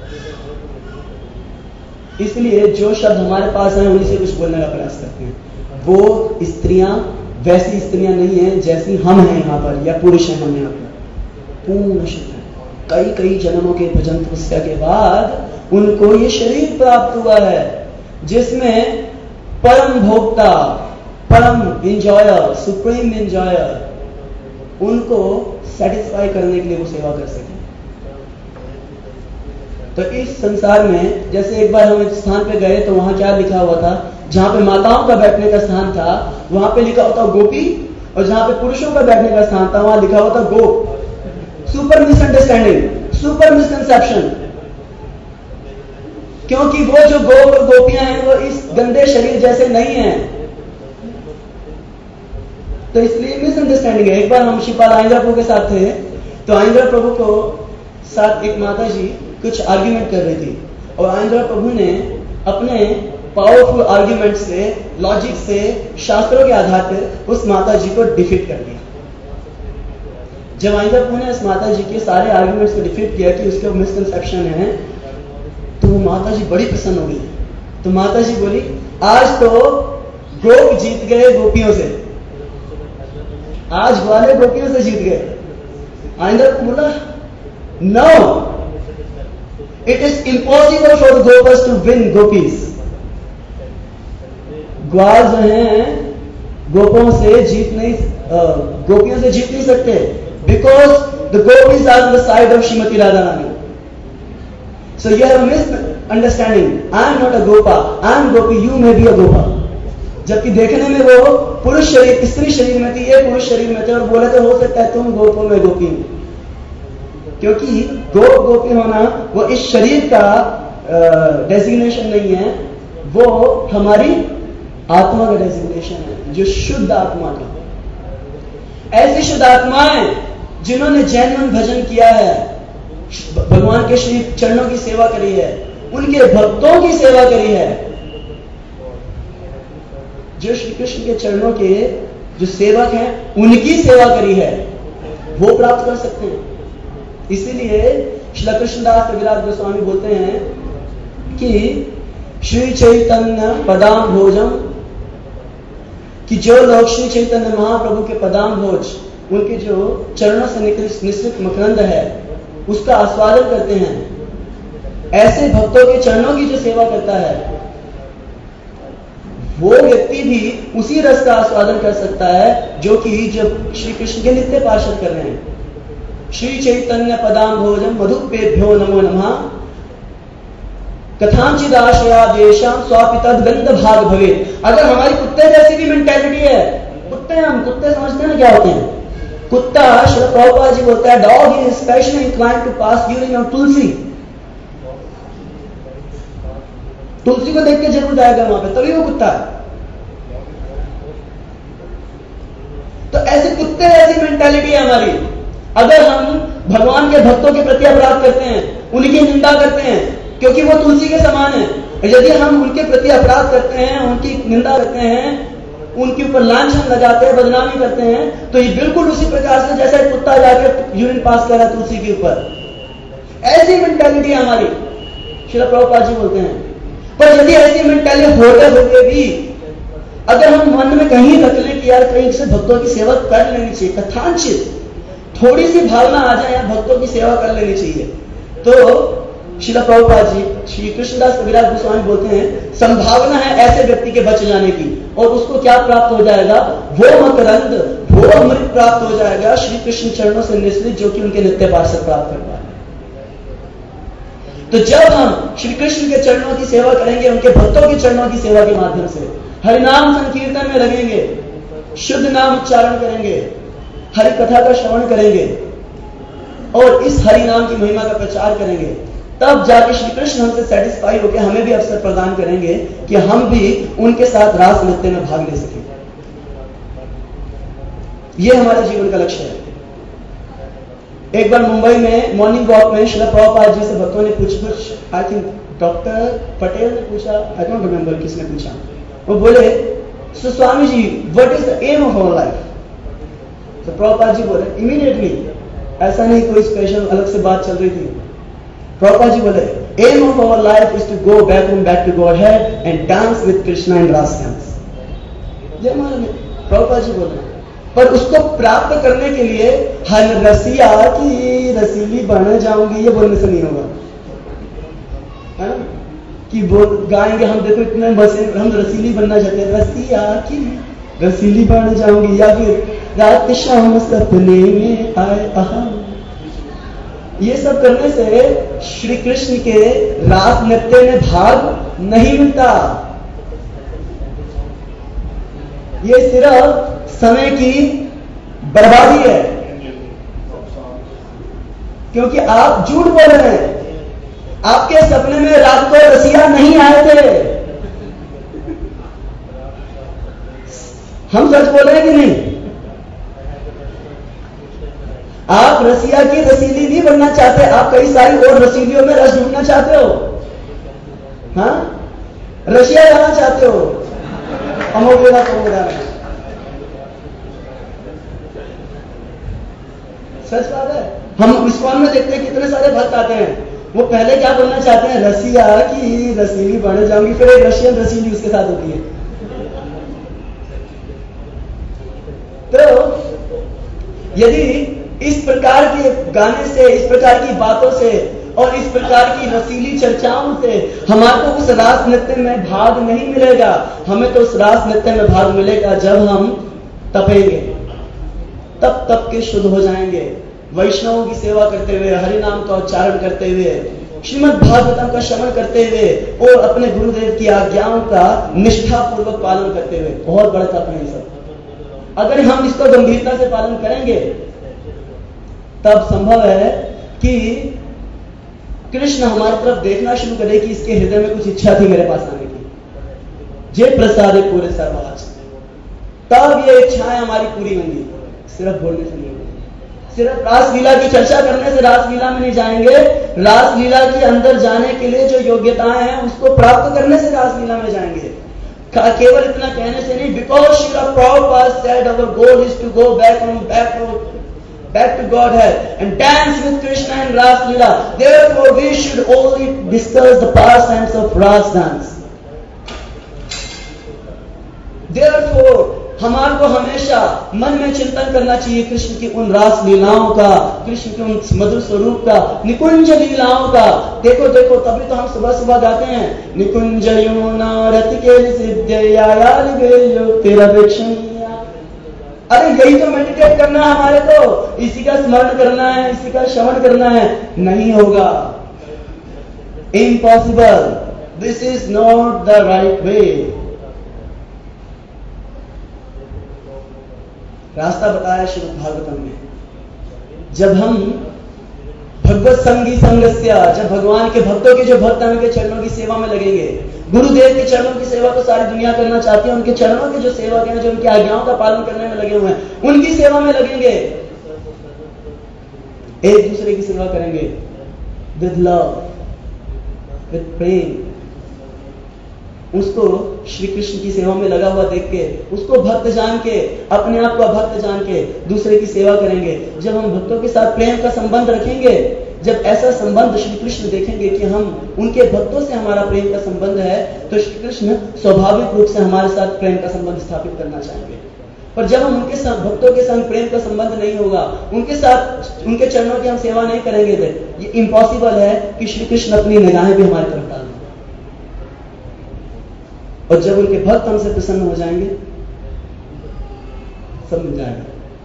इसलिए जो शब्द हमारे पास है उन्हीं से कुछ बोलने का प्रयास करते हैं। वो स्त्रियां वैसी स्त्रियां नहीं है जैसी हम हैं यहाँ पर, या पुरुष हैं हम यहाँ पर, पूर्ण शुद्ध है। कई कई जन्मों के भजन तपस्या के बाद उनको ये शरीर प्राप्त हुआ है जिसमें परम भोक्ता, परम एंजॉयर, सुप्रीम एंजॉयर उनको सेटिस्फाई करने के लिए वो सेवा कर सके। तो इस संसार में जैसे एक बार हम इस स्थान पे गए तो वहां क्या लिखा हुआ था, जहां पे माताओं का बैठने का स्थान था वहां पे लिखा हुआ था गोपी, और जहां पे पुरुषों का बैठने का स्थान था वहां लिखा हुआ था गोप। Super misunderstanding, super misconception. क्योंकि वो जो गोप और गोपियां हैं वो इस गंदे शरीर जैसे नहीं हैं, तो इसलिए मिसअंडरस्टैंडिंग है। एक बार हम शिवपाल आइंद्रा प्रभु के साथ थे तो आइंद्रा प्रभु को साथ एक माता जी कुछ आर्ग्यूमेंट कर रही थी, और आइंद्रा प्रभु ने अपने पावरफुल आर्ग्यूमेंट से, लॉजिक से, शास्त्रों के आधार पर उस माता जी को डिफीट कर दिया। जब आइंद्रा प्रभु ने उस माता जी के सारे आर्ग्यूमेंट्स को डिफीट किया कि उसके मिसकंसेप्शन है, तो वो माता जी बड़ी प्रसन्न हो गई। तो माता जी बोली, आज तो गोप जीत गए गोपियों से, आज वाले गोपियों से जीत गए। आइंद्रा को बोला, no, it is impossible for the गोपर्स टू विन गोपीज। ग्वाल जो हैं गोपों से जीत नहीं, गोपियों से जीत नहीं सकते, because the gopis are on the side of Shrimati Radha Rani. So you have misunderstanding. I am not a gopa, I am gopi, you may be a gopa. जबकि देखने में वो पुरुष शरीर, स्त्री शरीर में थी, ये पुरुष शरीर में थे, और बोले तो हो सकता है तुम गोप हो, मैं गोपी हूं। क्योंकि गोप गोपी होना वो इस शरीर का डेजिग्नेशन नहीं है, वो हमारी आत्मा का डेजिग्नेशन है, जो शुद्ध आत्मा का। ऐसी शुद्ध आत्माएं जिन्होंने जैन मन भजन किया है, भगवान के श्री चरणों की सेवा करी है, उनके भक्तों की सेवा करी है, जो श्री कृष्ण के चरणों के जो सेवक हैं उनकी सेवा करी है, वो प्राप्त कर सकते हैं। इसीलिए श्री कृष्णदास कविराज गोस्वामी बोलते हैं कि श्री चैतन्य पदाम भोजम, कि जो लोग श्री चैतन्य महाप्रभु के पदाम भोज, उनके जो चरणों से निश्चित मकरंद है, उसका आस्वादन करते हैं, ऐसे भक्तों के चरणों की जो सेवा करता है, वो व्यक्ति भी उसी रस का आस्वादन कर सकता है जो कि जब श्री कृष्ण के नित्य पार्षद कर रहे हैं। श्री चैतन्य पदाम भोजम मधुपेभ्यो नमो नमः, कथांचिदाशया देशम स्वापि तद्गंध भाग भवे। अगर हमारी कुत्ते जैसी भी मेंटेलिटी है, कुत्ते हम कुत्ते समझते हैं ना क्या होते हैं? कुत्ता, श्री प्रभुपाद जी बोलता है, dog is specially inclined to pass urine on tulsi. तुलसी को देख के जरूर जाएगा वहां पे, तभी वो कुत्ता है। तो ऐसे कुत्ते ऐसी मेंटालिटी है हमारी। अगर हम भगवान के भक्तों के प्रति अपराध करते हैं, उनकी निंदा करते हैं, क्योंकि वो तुलसी के समान है, यदि हम उनके प्रति अपराध करते हैं, उनकी निंदा करते हैं, उनके ऊपर लांछन लगाते हैं, बदनामी करते हैं, तो ये बिल्कुल उसी प्रकार से जैसे कुत्ता जाकर यूरिन पास कर रहा है तुलसी के ऊपर, ऐसी मेंटालिटी है हमारी, श्रील प्रभुपाद जी बोलते हैं। पर यदि ऐसी मेंटालिटी होते हुए भी अगर हम मन में कहीं रख लें कि यार कहीं से भक्तों की सेवा कर लेनी चाहिए, कथांचित थोड़ी सी भावना आ जाए, यार भक्तों की सेवा कर लेनी चाहिए, तो श्रील प्रभुपाद जी, श्री कृष्णदास कविराज गोस्वामी बोलते हैं, संभावना है ऐसे व्यक्ति के बच जाने की, और उसको क्या प्राप्त हो जाएगा? वो मकरंद, वो अमृत प्राप्त हो जाएगा श्री कृष्ण चरणों से निश्चित, जो कि उनके नित्य पार्षद प्राप्त कर पाए। तो जब हम श्री कृष्ण के चरणों की सेवा करेंगे, उनके भक्तों के चरणों की सेवा के माध्यम से, हरिनाम संकीर्तन में लगेंगे, शुद्ध नाम उच्चारण करेंगे, हरि कथा का श्रवण करेंगे और इस हरि नाम की महिमा का प्रचार करेंगे, तब जाके श्री कृष्ण हमसे सेटिस्फाई होकर हमें भी अवसर प्रदान करेंगे कि हम भी उनके साथ रास नृत्य में भाग ले सकें। यह हमारे जीवन का लक्ष्य है। एक बार मुंबई में मॉर्निंग वॉक में श्रील प्रभुपाद जी से भक्तों ने पूछ पूछ आई थिंक डॉक्टर पटेल ने पूछा, आई डोंट रिमेंबर किसने पूछा, वो बोले, so Swami ji what is the aim of our life? तो प्रभुपाद जी बोले इमीडिएटली, ऐसा नहीं कोई स्पेशल अलग से बात चल रही थी, प्रभुपाद जी बोले, aim of our life is to go back home back to Godhead and dance with Krishna in ras dance. ये हमारा प्रभुपाद जी बोले, पर उसको प्राप्त करने के लिए हर रसिया की रसीली बन जाऊंगी, ये बोलने से नहीं होगा, है ना? कि बोल गाएंगे हम, देखो इतने बसे हम रसीली बनना चाहते हैं, रसिया की रसीली बन जाऊंगी, या फिर रात शाम सपने में आए अहा। ये सब करने से श्री कृष्ण के रास नृत्य में भाग नहीं मिलता। ये सिर्फ समय की बर्बादी है, क्योंकि आप झूठ बोल रहे हैं। आपके सपने में रात को रसिया नहीं आए थे, हम सच बोल रहे हैं कि नहीं? आप रसिया की रसीली नहीं बनना चाहते, आप कई सारी और रसीलियों में रस ढूंढना चाहते हो, हाँ? रशिया जाना चाहते हो, अमोघेरा कमोघेरा में। सच बात है। हम इस्कॉन में देखते हैं कितने सारे भक्त आते हैं, वो पहले क्या बनना चाहते हैं? रसिया की रसीली बन जाऊंगी, फिर एक रशियन रसीली उसके साथ होती है। तो यदि इस प्रकार के गाने से, इस प्रकार की बातों से और इस प्रकार की रसीली चर्चाओं से हमारे को उस रास नृत्य में भाग नहीं मिलेगा। हमें तो उस रास नृत्य में भाग मिलेगा जब हम तपेंगे, तब तप के शुद्ध हो जाएंगे, वैष्णवों की सेवा करते हुए, हरि नाम का उच्चारण करते हुए, श्रीमद् भागवतम का श्रवण करते हुए और अपने गुरुदेव की आज्ञाओं का निष्ठा पूर्वक पालन करते हुए। बहुत बड़ा तप है सब। अगर हम इसको गंभीरता से पालन करेंगे तब संभव है कि कृष्ण हमारी तरफ देखना शुरू करे कि इसके हृदय में कुछ इच्छा थी मेरे पास आने की, जय प्रसादे पूरे सर्वाज, तब ये इच्छाएं हमारी पूरी होंगी। सिर्फ बोलने से नहीं होगी, सिर्फ रासलीला की चर्चा करने से रासलीला में नहीं जाएंगे। रासलीला के अंदर जाने के लिए जो योग्यताएं हैं उसको प्राप्त करने से रासलीला में जाएंगे। केवल इतना कहने से नहीं। Because Srila Prabhupada said our goal is to go back on back back to Godhead and dance with Krishna in Ras Leela. Therefore, we should only discuss the pastimes of Ras dance. Therefore, हमारे को हमेशा मन में चिंतन करना चाहिए कृष्ण की उन रास लीलाओं का, कृष्ण के उन मधुर स्वरूप का, निकुंज लीलाओं का। देखो देखो तभी तो हम सुबह सुबह गाते हैं, निकुंज यमुना रति के सिद्ध तेरा वेक्षण। अरे यही तो मेडिटेट करना है हमारे को, इसी का स्मरण करना है, इसी का श्रवण करना है। नहीं होगा, impossible, this is not the right way. रास्ता बताया श्रीमद् भागवतम में। जब हम भगवत संगी संगस्या, जब भगवान के भक्तों के जो भक्त हैं उनके चरणों की सेवा में लगेंगे, गुरुदेव के चरणों की सेवा तो सारी दुनिया करना चाहती है, उनके चरणों के जो सेवक हैं, जो उनकी आज्ञाओं का पालन करने में लगे हुए हैं, उनकी सेवा में लगेंगे, एक दूसरे की सेवा करेंगे विद लव, विद प्रेम। उसको श्री कृष्ण की सेवा में लगा हुआ देख के, उसको भक्त जान के, अपने आप को भक्त जान के दूसरे की सेवा करेंगे। जब हम भक्तों के साथ प्रेम का संबंध रखेंगे, जब ऐसा संबंध श्री कृष्ण देखेंगे कि हम उनके भक्तों से हमारा प्रेम का संबंध है, तो श्री कृष्ण स्वाभाविक रूप से हमारे साथ प्रेम का संबंध स्थापित करना चाहेंगे। पर जब हम उनके साथ भक्तों के संग प्रेम का संबंध नहीं होगा, उनके साथ उनके चरणों की हम सेवा नहीं करेंगे, तो ये इम्पॉसिबल है कि श्री कृष्ण अपनी निगाहें भी हमारी तरफ डाल दें। और जब उनके भक्त हमसे प्रसन्न हो जाएंगे, सब मिल जाएगा।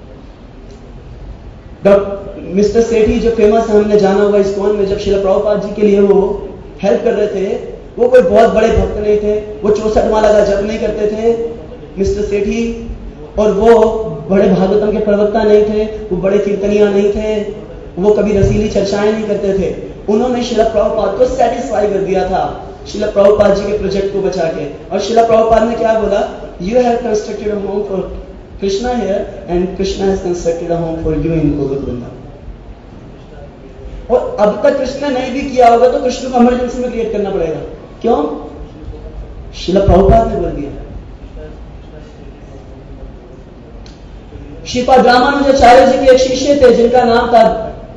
डॉक्टर मिस्टर सेठी जो फेमस है, हमने जाना होगा इस्कॉन में, जब श्रील प्रभुपाद जी के लिए वो हेल्प कर रहे थे, वो कोई बहुत बड़े भक्त नहीं थे, वो चौसठ माला का जप नहीं करते थे मिस्टर सेठी, और वो बड़े भागवतम के प्रवक्ता नहीं थे, वो बड़े कीर्तनिया नहीं थे, वो कभी रसीली चर्चाएं नहीं करते थे। उन्होंने श्रील प्रभुपाद को सेटिस्फाई कर दिया था श्रील प्रभुपाद जी के प्रोजेक्ट को बचा के। और श्रील प्रभुपाद ने क्या बोला, you have constructed a home for Krishna here and Krishna has constructed a home for you in Golok. और अब तक कृष्ण ने नहीं भी किया होगा तो कृष्ण को इमरजेंसी में क्रिएट करना पड़ेगा। क्यों? श्रील प्रभुपाद ने बोल दिया। श्रीपाद रामानुजाचार्य जी के एक शिष्य थे जिनका नाम था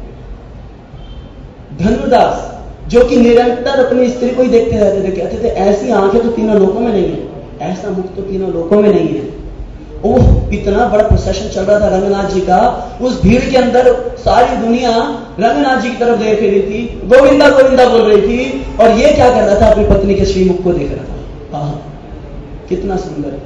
धनुदास, जो कि निरंतर अपनी स्त्री को ही देखते रहते थे। कहते थे ऐसी आंखें तो तीनों लोकों में नहीं है, ऐसा मुख तो तीनों लोकों में नहीं है। ओह, इतना बड़ा प्रोसेशन चल रहा था रंगनाथ जी का, उस भीड़ के अंदर सारी दुनिया रंगनाथ जी की तरफ देख रही थी, गोविंदा गोविंदा बोल रही थी, और ये क्या कर रहा था, अपनी पत्नी के श्रीमुख को देख रहा था। आह, कितना सुंदर।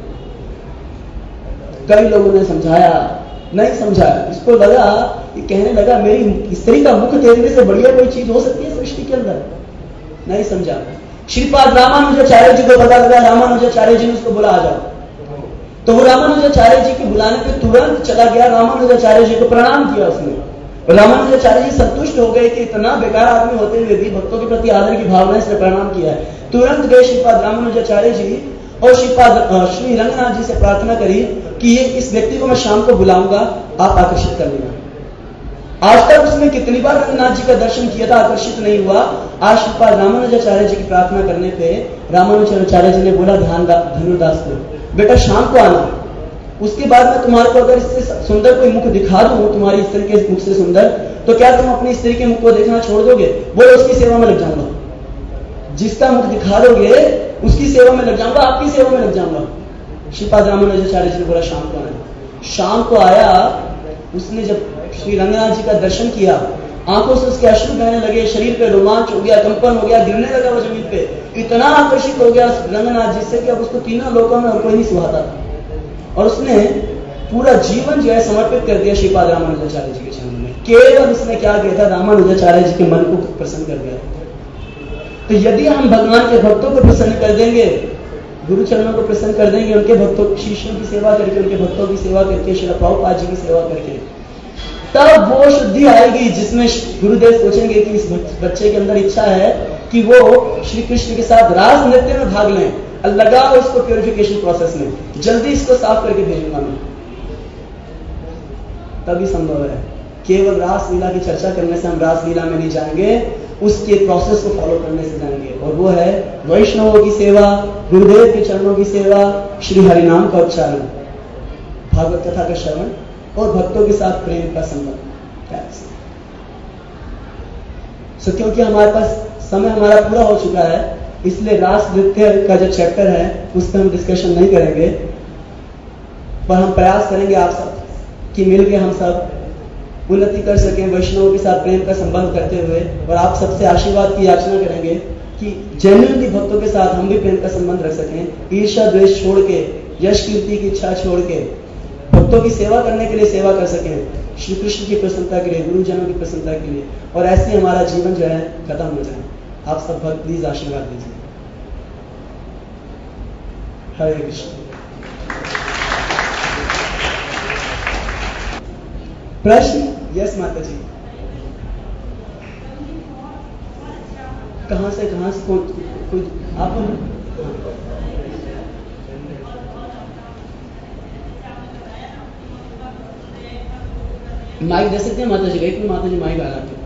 कई लोगों ने समझाया, नहीं समझाया, इसको लगा, ये कहने लगा मेरी स्त्री का मुख देखने से बढ़िया कोई चीज हो सकती है सृष्टि के अंदर, नहीं समझा। श्रीपाद रामानुजाचार्य जी को पता लगा, रामानुजाचार्य जी ने उसको बुला, आ जाओ। तो वो रामानुजाचार्य जी के बुलाने पे तुरंत चला गया, रामानुजाचार्य जी को प्रणाम किया उसने। रामानुजाचार्य जी संतुष्ट हो गए कि इतना बेकार आदमी होते हुए भी भक्तों के प्रति आदर की भावना से प्रणाम किया है। तुरंत गए श्रीपाद रामानुजाचार्य जी और श्रीपाद श्री रंगनाथ जी से प्रार्थना करी कि ये इस व्यक्ति को मैं शाम को बुलाऊंगा, आप आकर्षित कर लेना। आज तक उसने कितनी बार रंगनाथ जी का दर्शन किया था, आकर्षित नहीं हुआ। आज श्रीपाद रामानुजाचार्य जी की प्रार्थना करने पे रामानुजाचार्य जी ने बोला ध्यान धनुर्दास को, बेटा शाम को आना, उसके बाद मैं तुम्हारे को अगर इससे सुंदर कोई मुख दिखा दूं, तुम्हारी स्त्री के मुख से सुंदर, तो क्या तुम अपनी स्त्री के मुख को देखना छोड़ दोगे? बोलो उसकी सेवा में लग जाऊंगा, जिसका मुख दिखा दोगे उसकी सेवा में लग जाऊंगा, आपकी सेवा में लग जाऊंगा। श्रीपाद रामानुजाचार्य जी ने बोला शाम को आना। शाम को आया, उसने जब श्री रंगनाथ जी का दर्शन किया, आंखों से उसके अश्रु बहने लगे, शरीर पे रोमांच हो गया, कंपन हो गया, गिरने लगा वो जमीन पे, इतना आकर्षित हो गया रंगनाथ जी से कि अब उसको तीनों लोगों में और कोई नहीं सुहाता था। और उसने पूरा जीवन जो है समर्पित कर दिया श्रीपाद रामानुजाचार्य जी के चरणों में। केवल उसने क्या किया था, रामानुजाचार्य जी के मन को प्रसन्न कर दिया। तो यदि हम भगवान के भक्तों को प्रसन्न कर देंगे, गुरु चरणों को प्रसन्न कर देंगे, उनके भक्तों शिष्यों की सेवा करके, उनके भक्तों की सेवा करके, श्रील प्रभुपाद जी की सेवा करके, तब वो शुद्धि आएगी जिसमें गुरुदेव सोचेंगे कि इस बच्चे के अंदर इच्छा है कि वो श्री कृष्ण के साथ रास नृत्य में भाग लें, लगाओ इसको प्योरिफिकेशन प्रोसेस में, जल्दी इसको साफ करके भेजूंगा मैं। तभी संभव है। केवल रास लीला की चर्चा करने से हम रास लीला में नहीं जाएंगे, उसके प्रोसेस को फॉलो करने से जाएंगे, और वो है वैष्णवों की सेवा, गुरुदेव के चरणों की सेवा, श्री हरिनाम का उच्चारण, भागवत कथा का श्रवण, और भक्तों के साथ प्रेम का संबंध। सो क्योंकि हमारे पास समय हमारा पूरा हो चुका है, इसलिए रास नृत्य का जो चैप्टर है उस पर हम डिस्कशन नहीं करेंगे, पर हम प्रयास करेंगे आप सब कि मिलकर हम सब उन्नति कर सकें वैष्णवों के साथ प्रेम का संबंध करते हुए, और आप सबसे आशीर्वाद की याचना करेंगे कि जेन्युइनली भक्तों के साथ हम भी प्रेम का संबंध रख सकें, ईर्ष्या द्वेष छोड़ के, यश कीर्ति की इच्छा छोड़ के भक्तों की सेवा करने के लिए सेवा कर सकें, श्री कृष्ण की प्रसन्नता के लिए, गुरुजनों की प्रसन्नता के लिए, और ऐसे हमारा जीवन जो है खत्म हो जाए। आप सब भक्त प्लीज आशीर्वाद दीजिए। हरे कृष्ण। प्रश्न? यस माता जी। कहां से कहां से कोई आप माइक दे सकते हैं माता जी? एक माता जी माइक आ रहा है।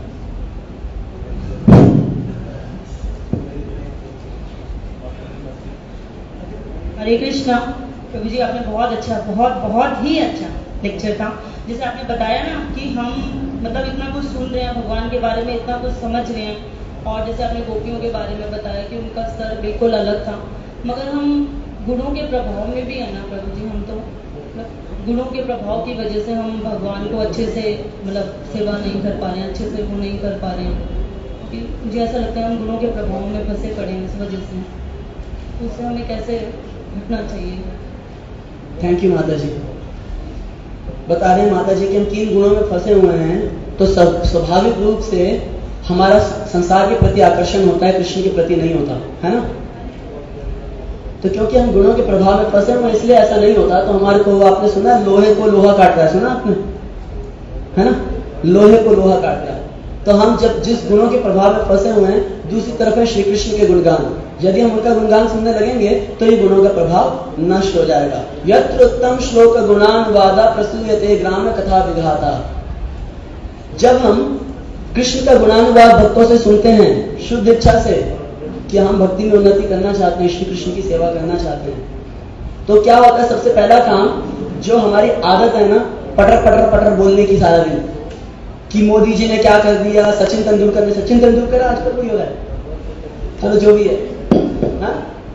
हरे कृष्णा। प्रभु जी आपने बहुत अच्छा, बहुत बहुत ही अच्छा लेक्चर था। जैसे आपने बताया ना कि हम मतलब इतना कुछ सुन रहे हैं, भगवान के बारे में इतना कुछ समझ रहे हैं, और जैसे आपने गोपियों के बारे में बताया कि उनका स्तर बिल्कुल अलग था, मगर हम गुणों के प्रभाव में भी है ना प्रभु जी, हम तो गुणों के प्रभाव की वजह से हम भगवान को अच्छे से मतलब सेवा नहीं कर पा रहे हैं, अच्छे से वो नहीं कर पा रहे हैं, क्योंकि मुझे ऐसा लगता है हम गुणों के प्रभाव में फंसे पड़े हैं इस वजह से। तो उससे हमें कैसे हटना चाहिए? थैंक यू माता जी। बता रहे हैं माता जी कि हम किन गुणों में फंसे हुए हैं। तो सब स्वाभाविक रूप से हमारा संसार के प्रति आकर्षण होता है, कृष्ण के प्रति नहीं होता है ना। तो क्योंकि हम गुणों के प्रभाव में फंसे हुए इसलिए ऐसा नहीं होता। तो हमारे को आपने सुना लोहे को लोहा काट रहा है, सुना आपने, है ना, लोहे को लोहा काट रहा है। तो हम जब जिस गुणों के प्रभाव में फंसे हुए हैं, दूसरी तरफ है श्री कृष्ण के गुणगान। यदि हम उनका गुणगान सुनने लगेंगे तो ये गुणों का प्रभाव नष्ट हो जाएगा। यत्र उत्तम श्लोक गुणानुवादा प्रसूयते ग्राम कथा विघाता। जब हम कृष्ण का गुणानुवाद भक्तों से सुनते हैं शुद्ध इच्छा से कि हम भक्ति में उन्नति करना चाहते हैं, श्री कृष्ण की सेवा करना चाहते हैं, तो क्या होता है? सबसे पहला काम जो हमारी आदत है ना, पटर पटर पटर बोलने की सारा दिन, कि मोदी जी ने क्या कर दिया, सचिन तेंदुलकर ने, सचिन तेंदुलकर आजकल कोई हो रहा है, चलो जो भी है, हा?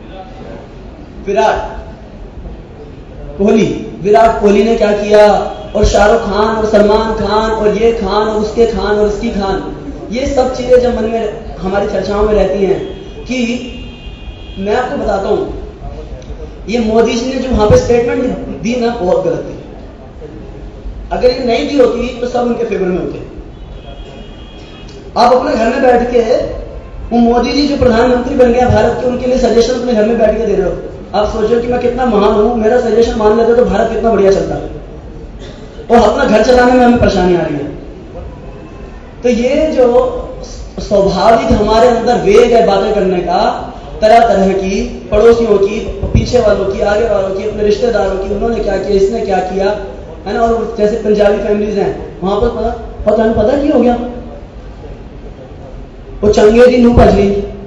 विराट कोहली, विराट कोहली ने क्या किया, और शाहरुख खान और सलमान खान और ये खान और उसके खान और इसकी खान, ये सब चीजें जब मन में हमारी चर्चाओं में रहती हैं कि मैं आपको बताता हूं, ये मोदी जी ने जो वहां पे स्टेटमेंट दी ना, बहुत गलत थी। अगर ये नहीं दी होती तो सब उनके फेवर में होते। आप अपने घर में बैठ के वो मोदी जी जो प्रधानमंत्री बन गया भारत के, उनके लिए सजेशन अपने घर में बैठ के दे रहे हो। आप सोचो कि मैं कितना महान हूं, मेरा सजेशन मान लेते तो भारत कितना बढ़िया चलता, और अपना घर चलाने में हमें परेशानी आ रही है। तो ये जो स्वाभाविक हमारे अंदर वेग है बातें करने का, तरह तरह की, पड़ोसियों की, पीछे वालों की, आगे वालों की, अपने रिश्तेदारों की, उन्होंने क्या किया, इसने क्या किया, है ना। और जैसे पंजाबी फैमिलीज हैं, वहां पर पता पता नहीं पता क्या हो गया, वो चंगे दी नू भज ली।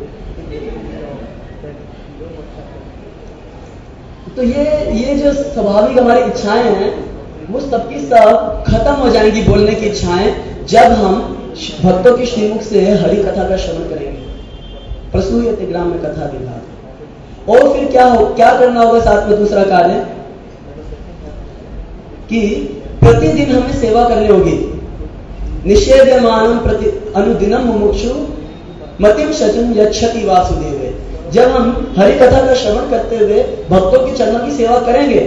तो ये ये जो स्वाभाविक हमारी इच्छाएं हैं वो सबकी सब खत्म हो जाएंगी, बोलने की इच्छाएं, जब हम भक्तों की श्रीमुख से हरि कथा का श्रवण करेंगे। प्रसूयते ग्राम में कथा विभाग। और फिर क्या हो, क्या करना होगा साथ में? दूसरा कार्य कि प्रतिदिन हमें सेवा करनी होगी। निषेध्यमानं प्रति अनुदिनम मुमुक्षु मतिम शचन यच्छति वासुदेवे। जब हम हरि कथा का श्रवण करते हुए भक्तों के चरणों की सेवा करेंगे,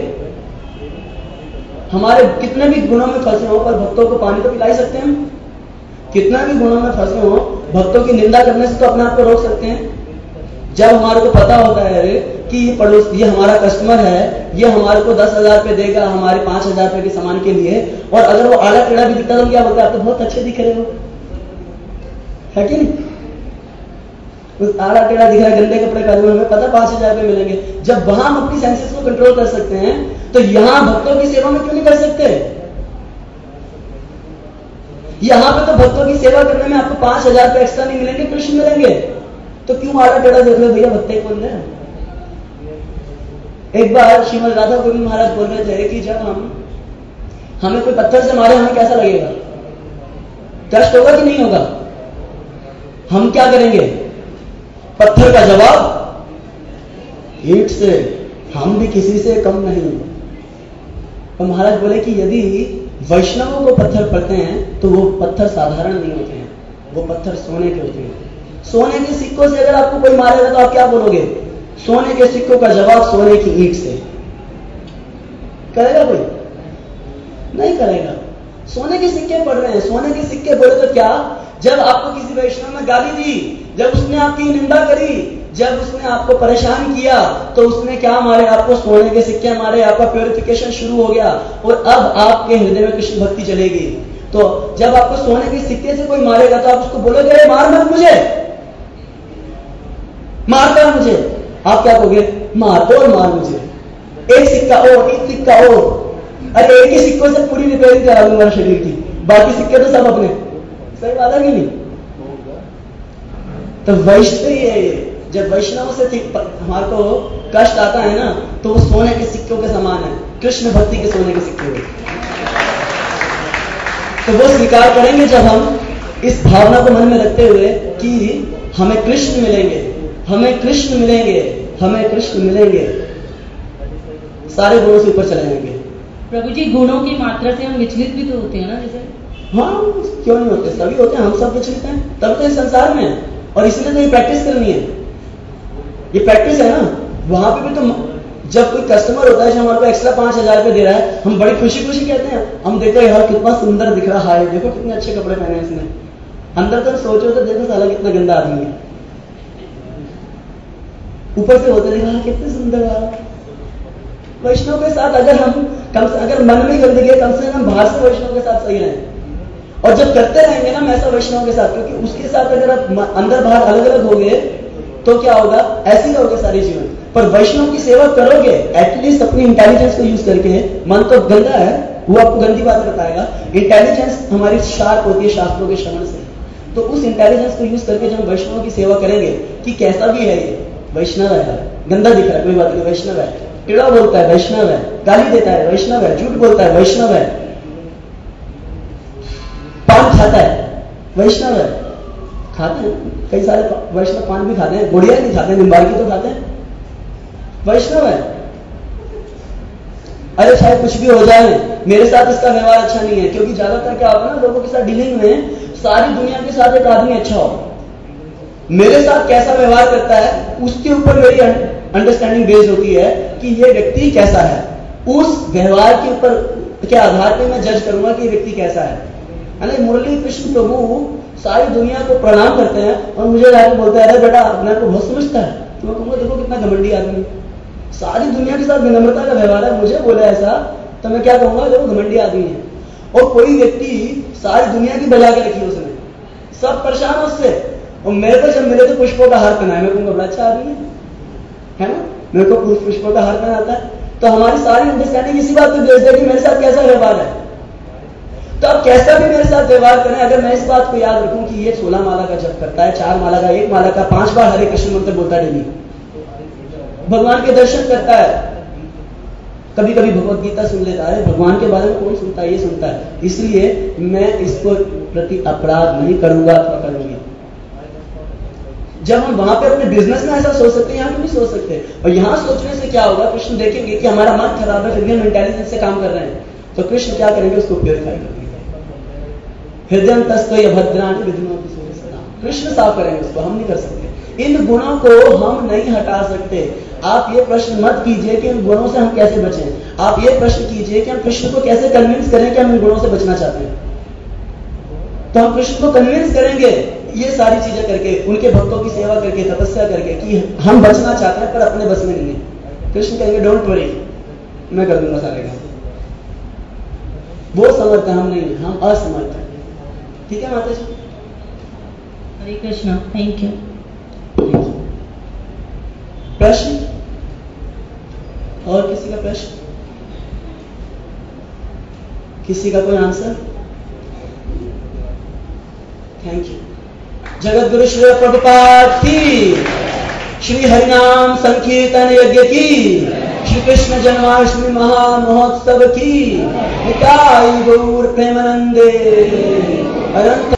हमारे कितने भी गुणों में फंसे हो, पर भक्तों को पानी तो पिला ही सकते हैं हम। कितना भी गुणों में फंसे हो, भक्तों की निंदा करने से तो अपने आप को रोक सकते हैं। जब हमारे को पता होता है कि ये पड़ोस, ये हमारा कस्टमर है, ये हमारे को दस हजार रुपए देगा हमारे पांच हजार रुपए के सामान के लिए, और अगर वो आड़ा टेढ़ा भी दिखता है तो क्या बोलता है, आप तो बहुत अच्छे दिख रहे हो, है कि नहीं? उस आड़ा टेढ़ा दिख रहा है, गंदे कपड़े पहने हुए, हमें पता पांच हजार रुपए मिलेंगे। जब वहां हम अपनी सेंसेस को कंट्रोल कर सकते हैं, तो यहां भक्तों की सेवा में क्यों नहीं कर सकते? यहां पे तो भक्तों की सेवा करने में आपको पांच हजार रुपए एक्स्ट्रा नहीं मिलेंगे, कृष्ण मिलेंगे, तो क्यों आड़ा टेढ़ा देख रहे हो भैया, भक्ते कौन है? एक बार श्रीमद राधा गोविंद महाराज बोल रहे थे कि जब हम हमें कोई पत्थर से मारे, हमें कैसा लगेगा? कष्ट होगा कि नहीं होगा? हम क्या करेंगे? पत्थर का जवाब ईंट से, हम भी किसी से कम नहीं। और महाराज बोले कि यदि वैष्णवों को पत्थर पड़ते हैं तो वो पत्थर साधारण नहीं होते हैं, वो पत्थर सोने के होते हैं। सोने के सिक्कों से अगर आपको कोई मारेगा तो आप क्या बोलोगे? सोने के सिक्कों का जवाब सोने की ईंट से। करेगा कोई? नहीं करेगा। सोने के सिक्के पड़ रहे हैं, सोने के सिक्के बोले तो क्या? जब आपको किसी वैष्णव ने गाली दी, जब उसने आपकी निंदा करी, जब उसने आपको परेशान किया, तो उसने क्या मारे? आपको सोने के सिक्के मारे, आपका प्योरिफिकेशन शुरू हो गया, और अब आपके हृदय में कृष्ण भक्ति चलेगी। तो जब आपको सोने के सिक्के से कोई मारेगा तो आप उसको बोलोगे अरे मार मत मुझे, मारता मुझे। आप क्या कहोगे? मार और मार मुझे, एक सिक्का और, एक सिक्का और, अरे एक ही सिक्कों से पूरी रिपेयरिंग करा दूंगा शरीर की, बाकी सिक्के तो सब अपने। सही बात है कि नहीं? तो वैष्णव ये जब वैष्णव से हमारे को कष्ट आता है ना, तो वो सोने के सिक्कों के समान है, कृष्ण भक्ति के सोने के सिक्के। तो वो स्वीकार करेंगे जब हम इस भावना को मन में रखते हुए कि हमें कृष्ण मिलेंगे, हमें कृष्ण मिलेंगे, हमें कृष्ण मिलेंगे, सारे गुणों से ऊपर चले जाएंगे। प्रभु जी गुणों की मात्रा से हम विचलित भी तो होते हैं ना, जैसे हाँ क्यों नहीं होते, सभी होते हैं, हम सब विचलित हैं, तब तो इस संसार में है। और इसलिए तो ये प्रैक्टिस करनी है, ये प्रैक्टिस है ना। वहां पे भी तो जब कोई कस्टमर होता है जो हमारे को एक्स्ट्रा पांच हजार रुपये दे रहा है, हम बड़ी खुशी खुशी कहते हैं, हम देखो यार कितना सुंदर दिख रहा है, देखो कितने अच्छे कपड़े पहने हैं इसने। अंदर तो सोचो तो देखो साला कितना गंदा आदमी है, ऊपर से होते देखा कितने सुंदर है। वैष्णव के साथ अगर हम कम से अगर मन में गंदगी है, कम से कम बाहर से वैष्णव के साथ सही रहें। और जब करते रहेंगे ना हम ऐसा वैष्णव के साथ, क्योंकि उसके साथ अगर आप अंदर बाहर अलग अलग हो गए तो क्या होगा, ऐसे ही रहोगे सारी जीवन। पर वैष्णव की सेवा करोगे एटलीस्ट अपनी इंटेलिजेंस को यूज करके, मन तो गंदा है वो आपको गंदी बात बताएगा, इंटेलिजेंस हमारी शार्प होती है शास्त्रों के श्रवण से। तो उस इंटेलिजेंस को यूज करके जब वैष्णव की सेवा करेंगे कि कैसा भी है ये वैष्णव है, गंदा दिख रहा है कोई बात नहीं, वैष्णव है, टेढ़ा बोलता है वैष्णव है, गाली देता है वैष्णव है, झूठ बोलता है वैष्णव है, पान खाता है वैष्णव है, खाते हैं कई सारे वैष्णव पान भी खाते हैं, गुड़िया नहीं खाते, निम्बार्की तो खाते हैं, वैष्णव है। अरे चाहे कुछ भी हो जाए मेरे साथ इसका व्यवहार अच्छा नहीं है, क्योंकि ज्यादातर क्या होता है ना लोगों के साथ डीलिंग में, सारी दुनिया के साथ एक आदमी अच्छा हो, मेरे साथ कैसा व्यवहार करता है उसके ऊपर मेरी अंडरस्टैंडिंग बेस्ड होती है कि ये व्यक्ति कैसा है। उस व्यवहार के ऊपर के आधार पे मैं जज करूंगा कि ये व्यक्ति कैसा है। अरे मुरली कृष्ण प्रभु सारी दुनिया को प्रणाम करते हैं और मुझे जाकर बोलते हैं अरे बेटा अपने को बहुत समझता है, तो मैं कहूंगा देखो कितना घमंडी आदमी, सारी दुनिया के साथ विनम्रता का व्यवहार है, मुझे बोले ऐसा तो मैं क्या कहूंगा देखो घमंडी आदमी है। और कोई व्यक्ति सारी दुनिया की बजा के रखी उसने, सब परेशान उससे, और मेरे को जब मिले तो पुष्पों का हार पहनाए, मैं कहूंगा बड़ा अच्छा आदमी है, है ना, मेरे को पुष्पों का हार पहनाता है। तो हमारी सारी अंडरस्टैंडिंग इसी बात पे बेस्ड है कि मेरे साथ कैसा व्यवहार है। तो आप कैसा भी मेरे साथ व्यवहार करें, अगर मैं इस बात को याद रखूं कि ये सोलह माला का जप करता है, चार माला का, एक माला का, पांच बार हरे कृष्ण मंत्र बोलता है डेली, भगवान के दर्शन करता है, कभी कभी भगवत गीता सुन लेता है, भगवान के बारे में कौन सुनता है, ये सुनता है, इसलिए मैं इसको प्रति अपराध नहीं करूंगा अथवा करूंगी। जब हम वहां पे अपने बिजनेस में ऐसा सोच सकते हैं, यहां नहीं सोच सकते। और यहां सोचने से क्या होगा, कृष्ण देखेंगे कि हमारा मन खराब है फिर भी हम इंटेलिजेंस से काम कर रहे हैं, तो कृष्ण क्या करेंगे, उसको प्योरीफाई करेंगे। हृदय तस्व भद्राणी विधिनोति सूर्य, कृष्ण साफ करेंगे उसको, हम नहीं कर सकते। इन गुणों को हम नहीं हटा सकते। आप ये प्रश्न मत कीजिए कि इन गुणों से हम कैसे बचें, आप ये प्रश्न कीजिए कि हम कृष्ण को कैसे कन्विंस करें कि हम इन गुणों से बचना चाहते हैं। तो हम कृष्ण को कन्विंस करेंगे ये सारी चीजें करके, उनके भक्तों की सेवा करके, तपस्या करके कि हम बचना चाहते हैं पर अपने बस में नहीं है। कृष्ण कहेंगे डोंट वरी, मैं कर दूंगा सारे काम। वो समर्थ है, हम नहीं, हम असमर्थ हैं। ठीक है माता जी, हरे कृष्णा, थैंक यू। प्रश्न और किसी का प्रश्न, किसी का कोई answer? Thank you. Jagat Guru Shri Prabhupada की, श्री हरिनाम संकीर्तन यज्ञ की, श्री कृष्ण जन्माष्टमी महामहोत्सव की, निताई गौर प्रेमानंदे अनंत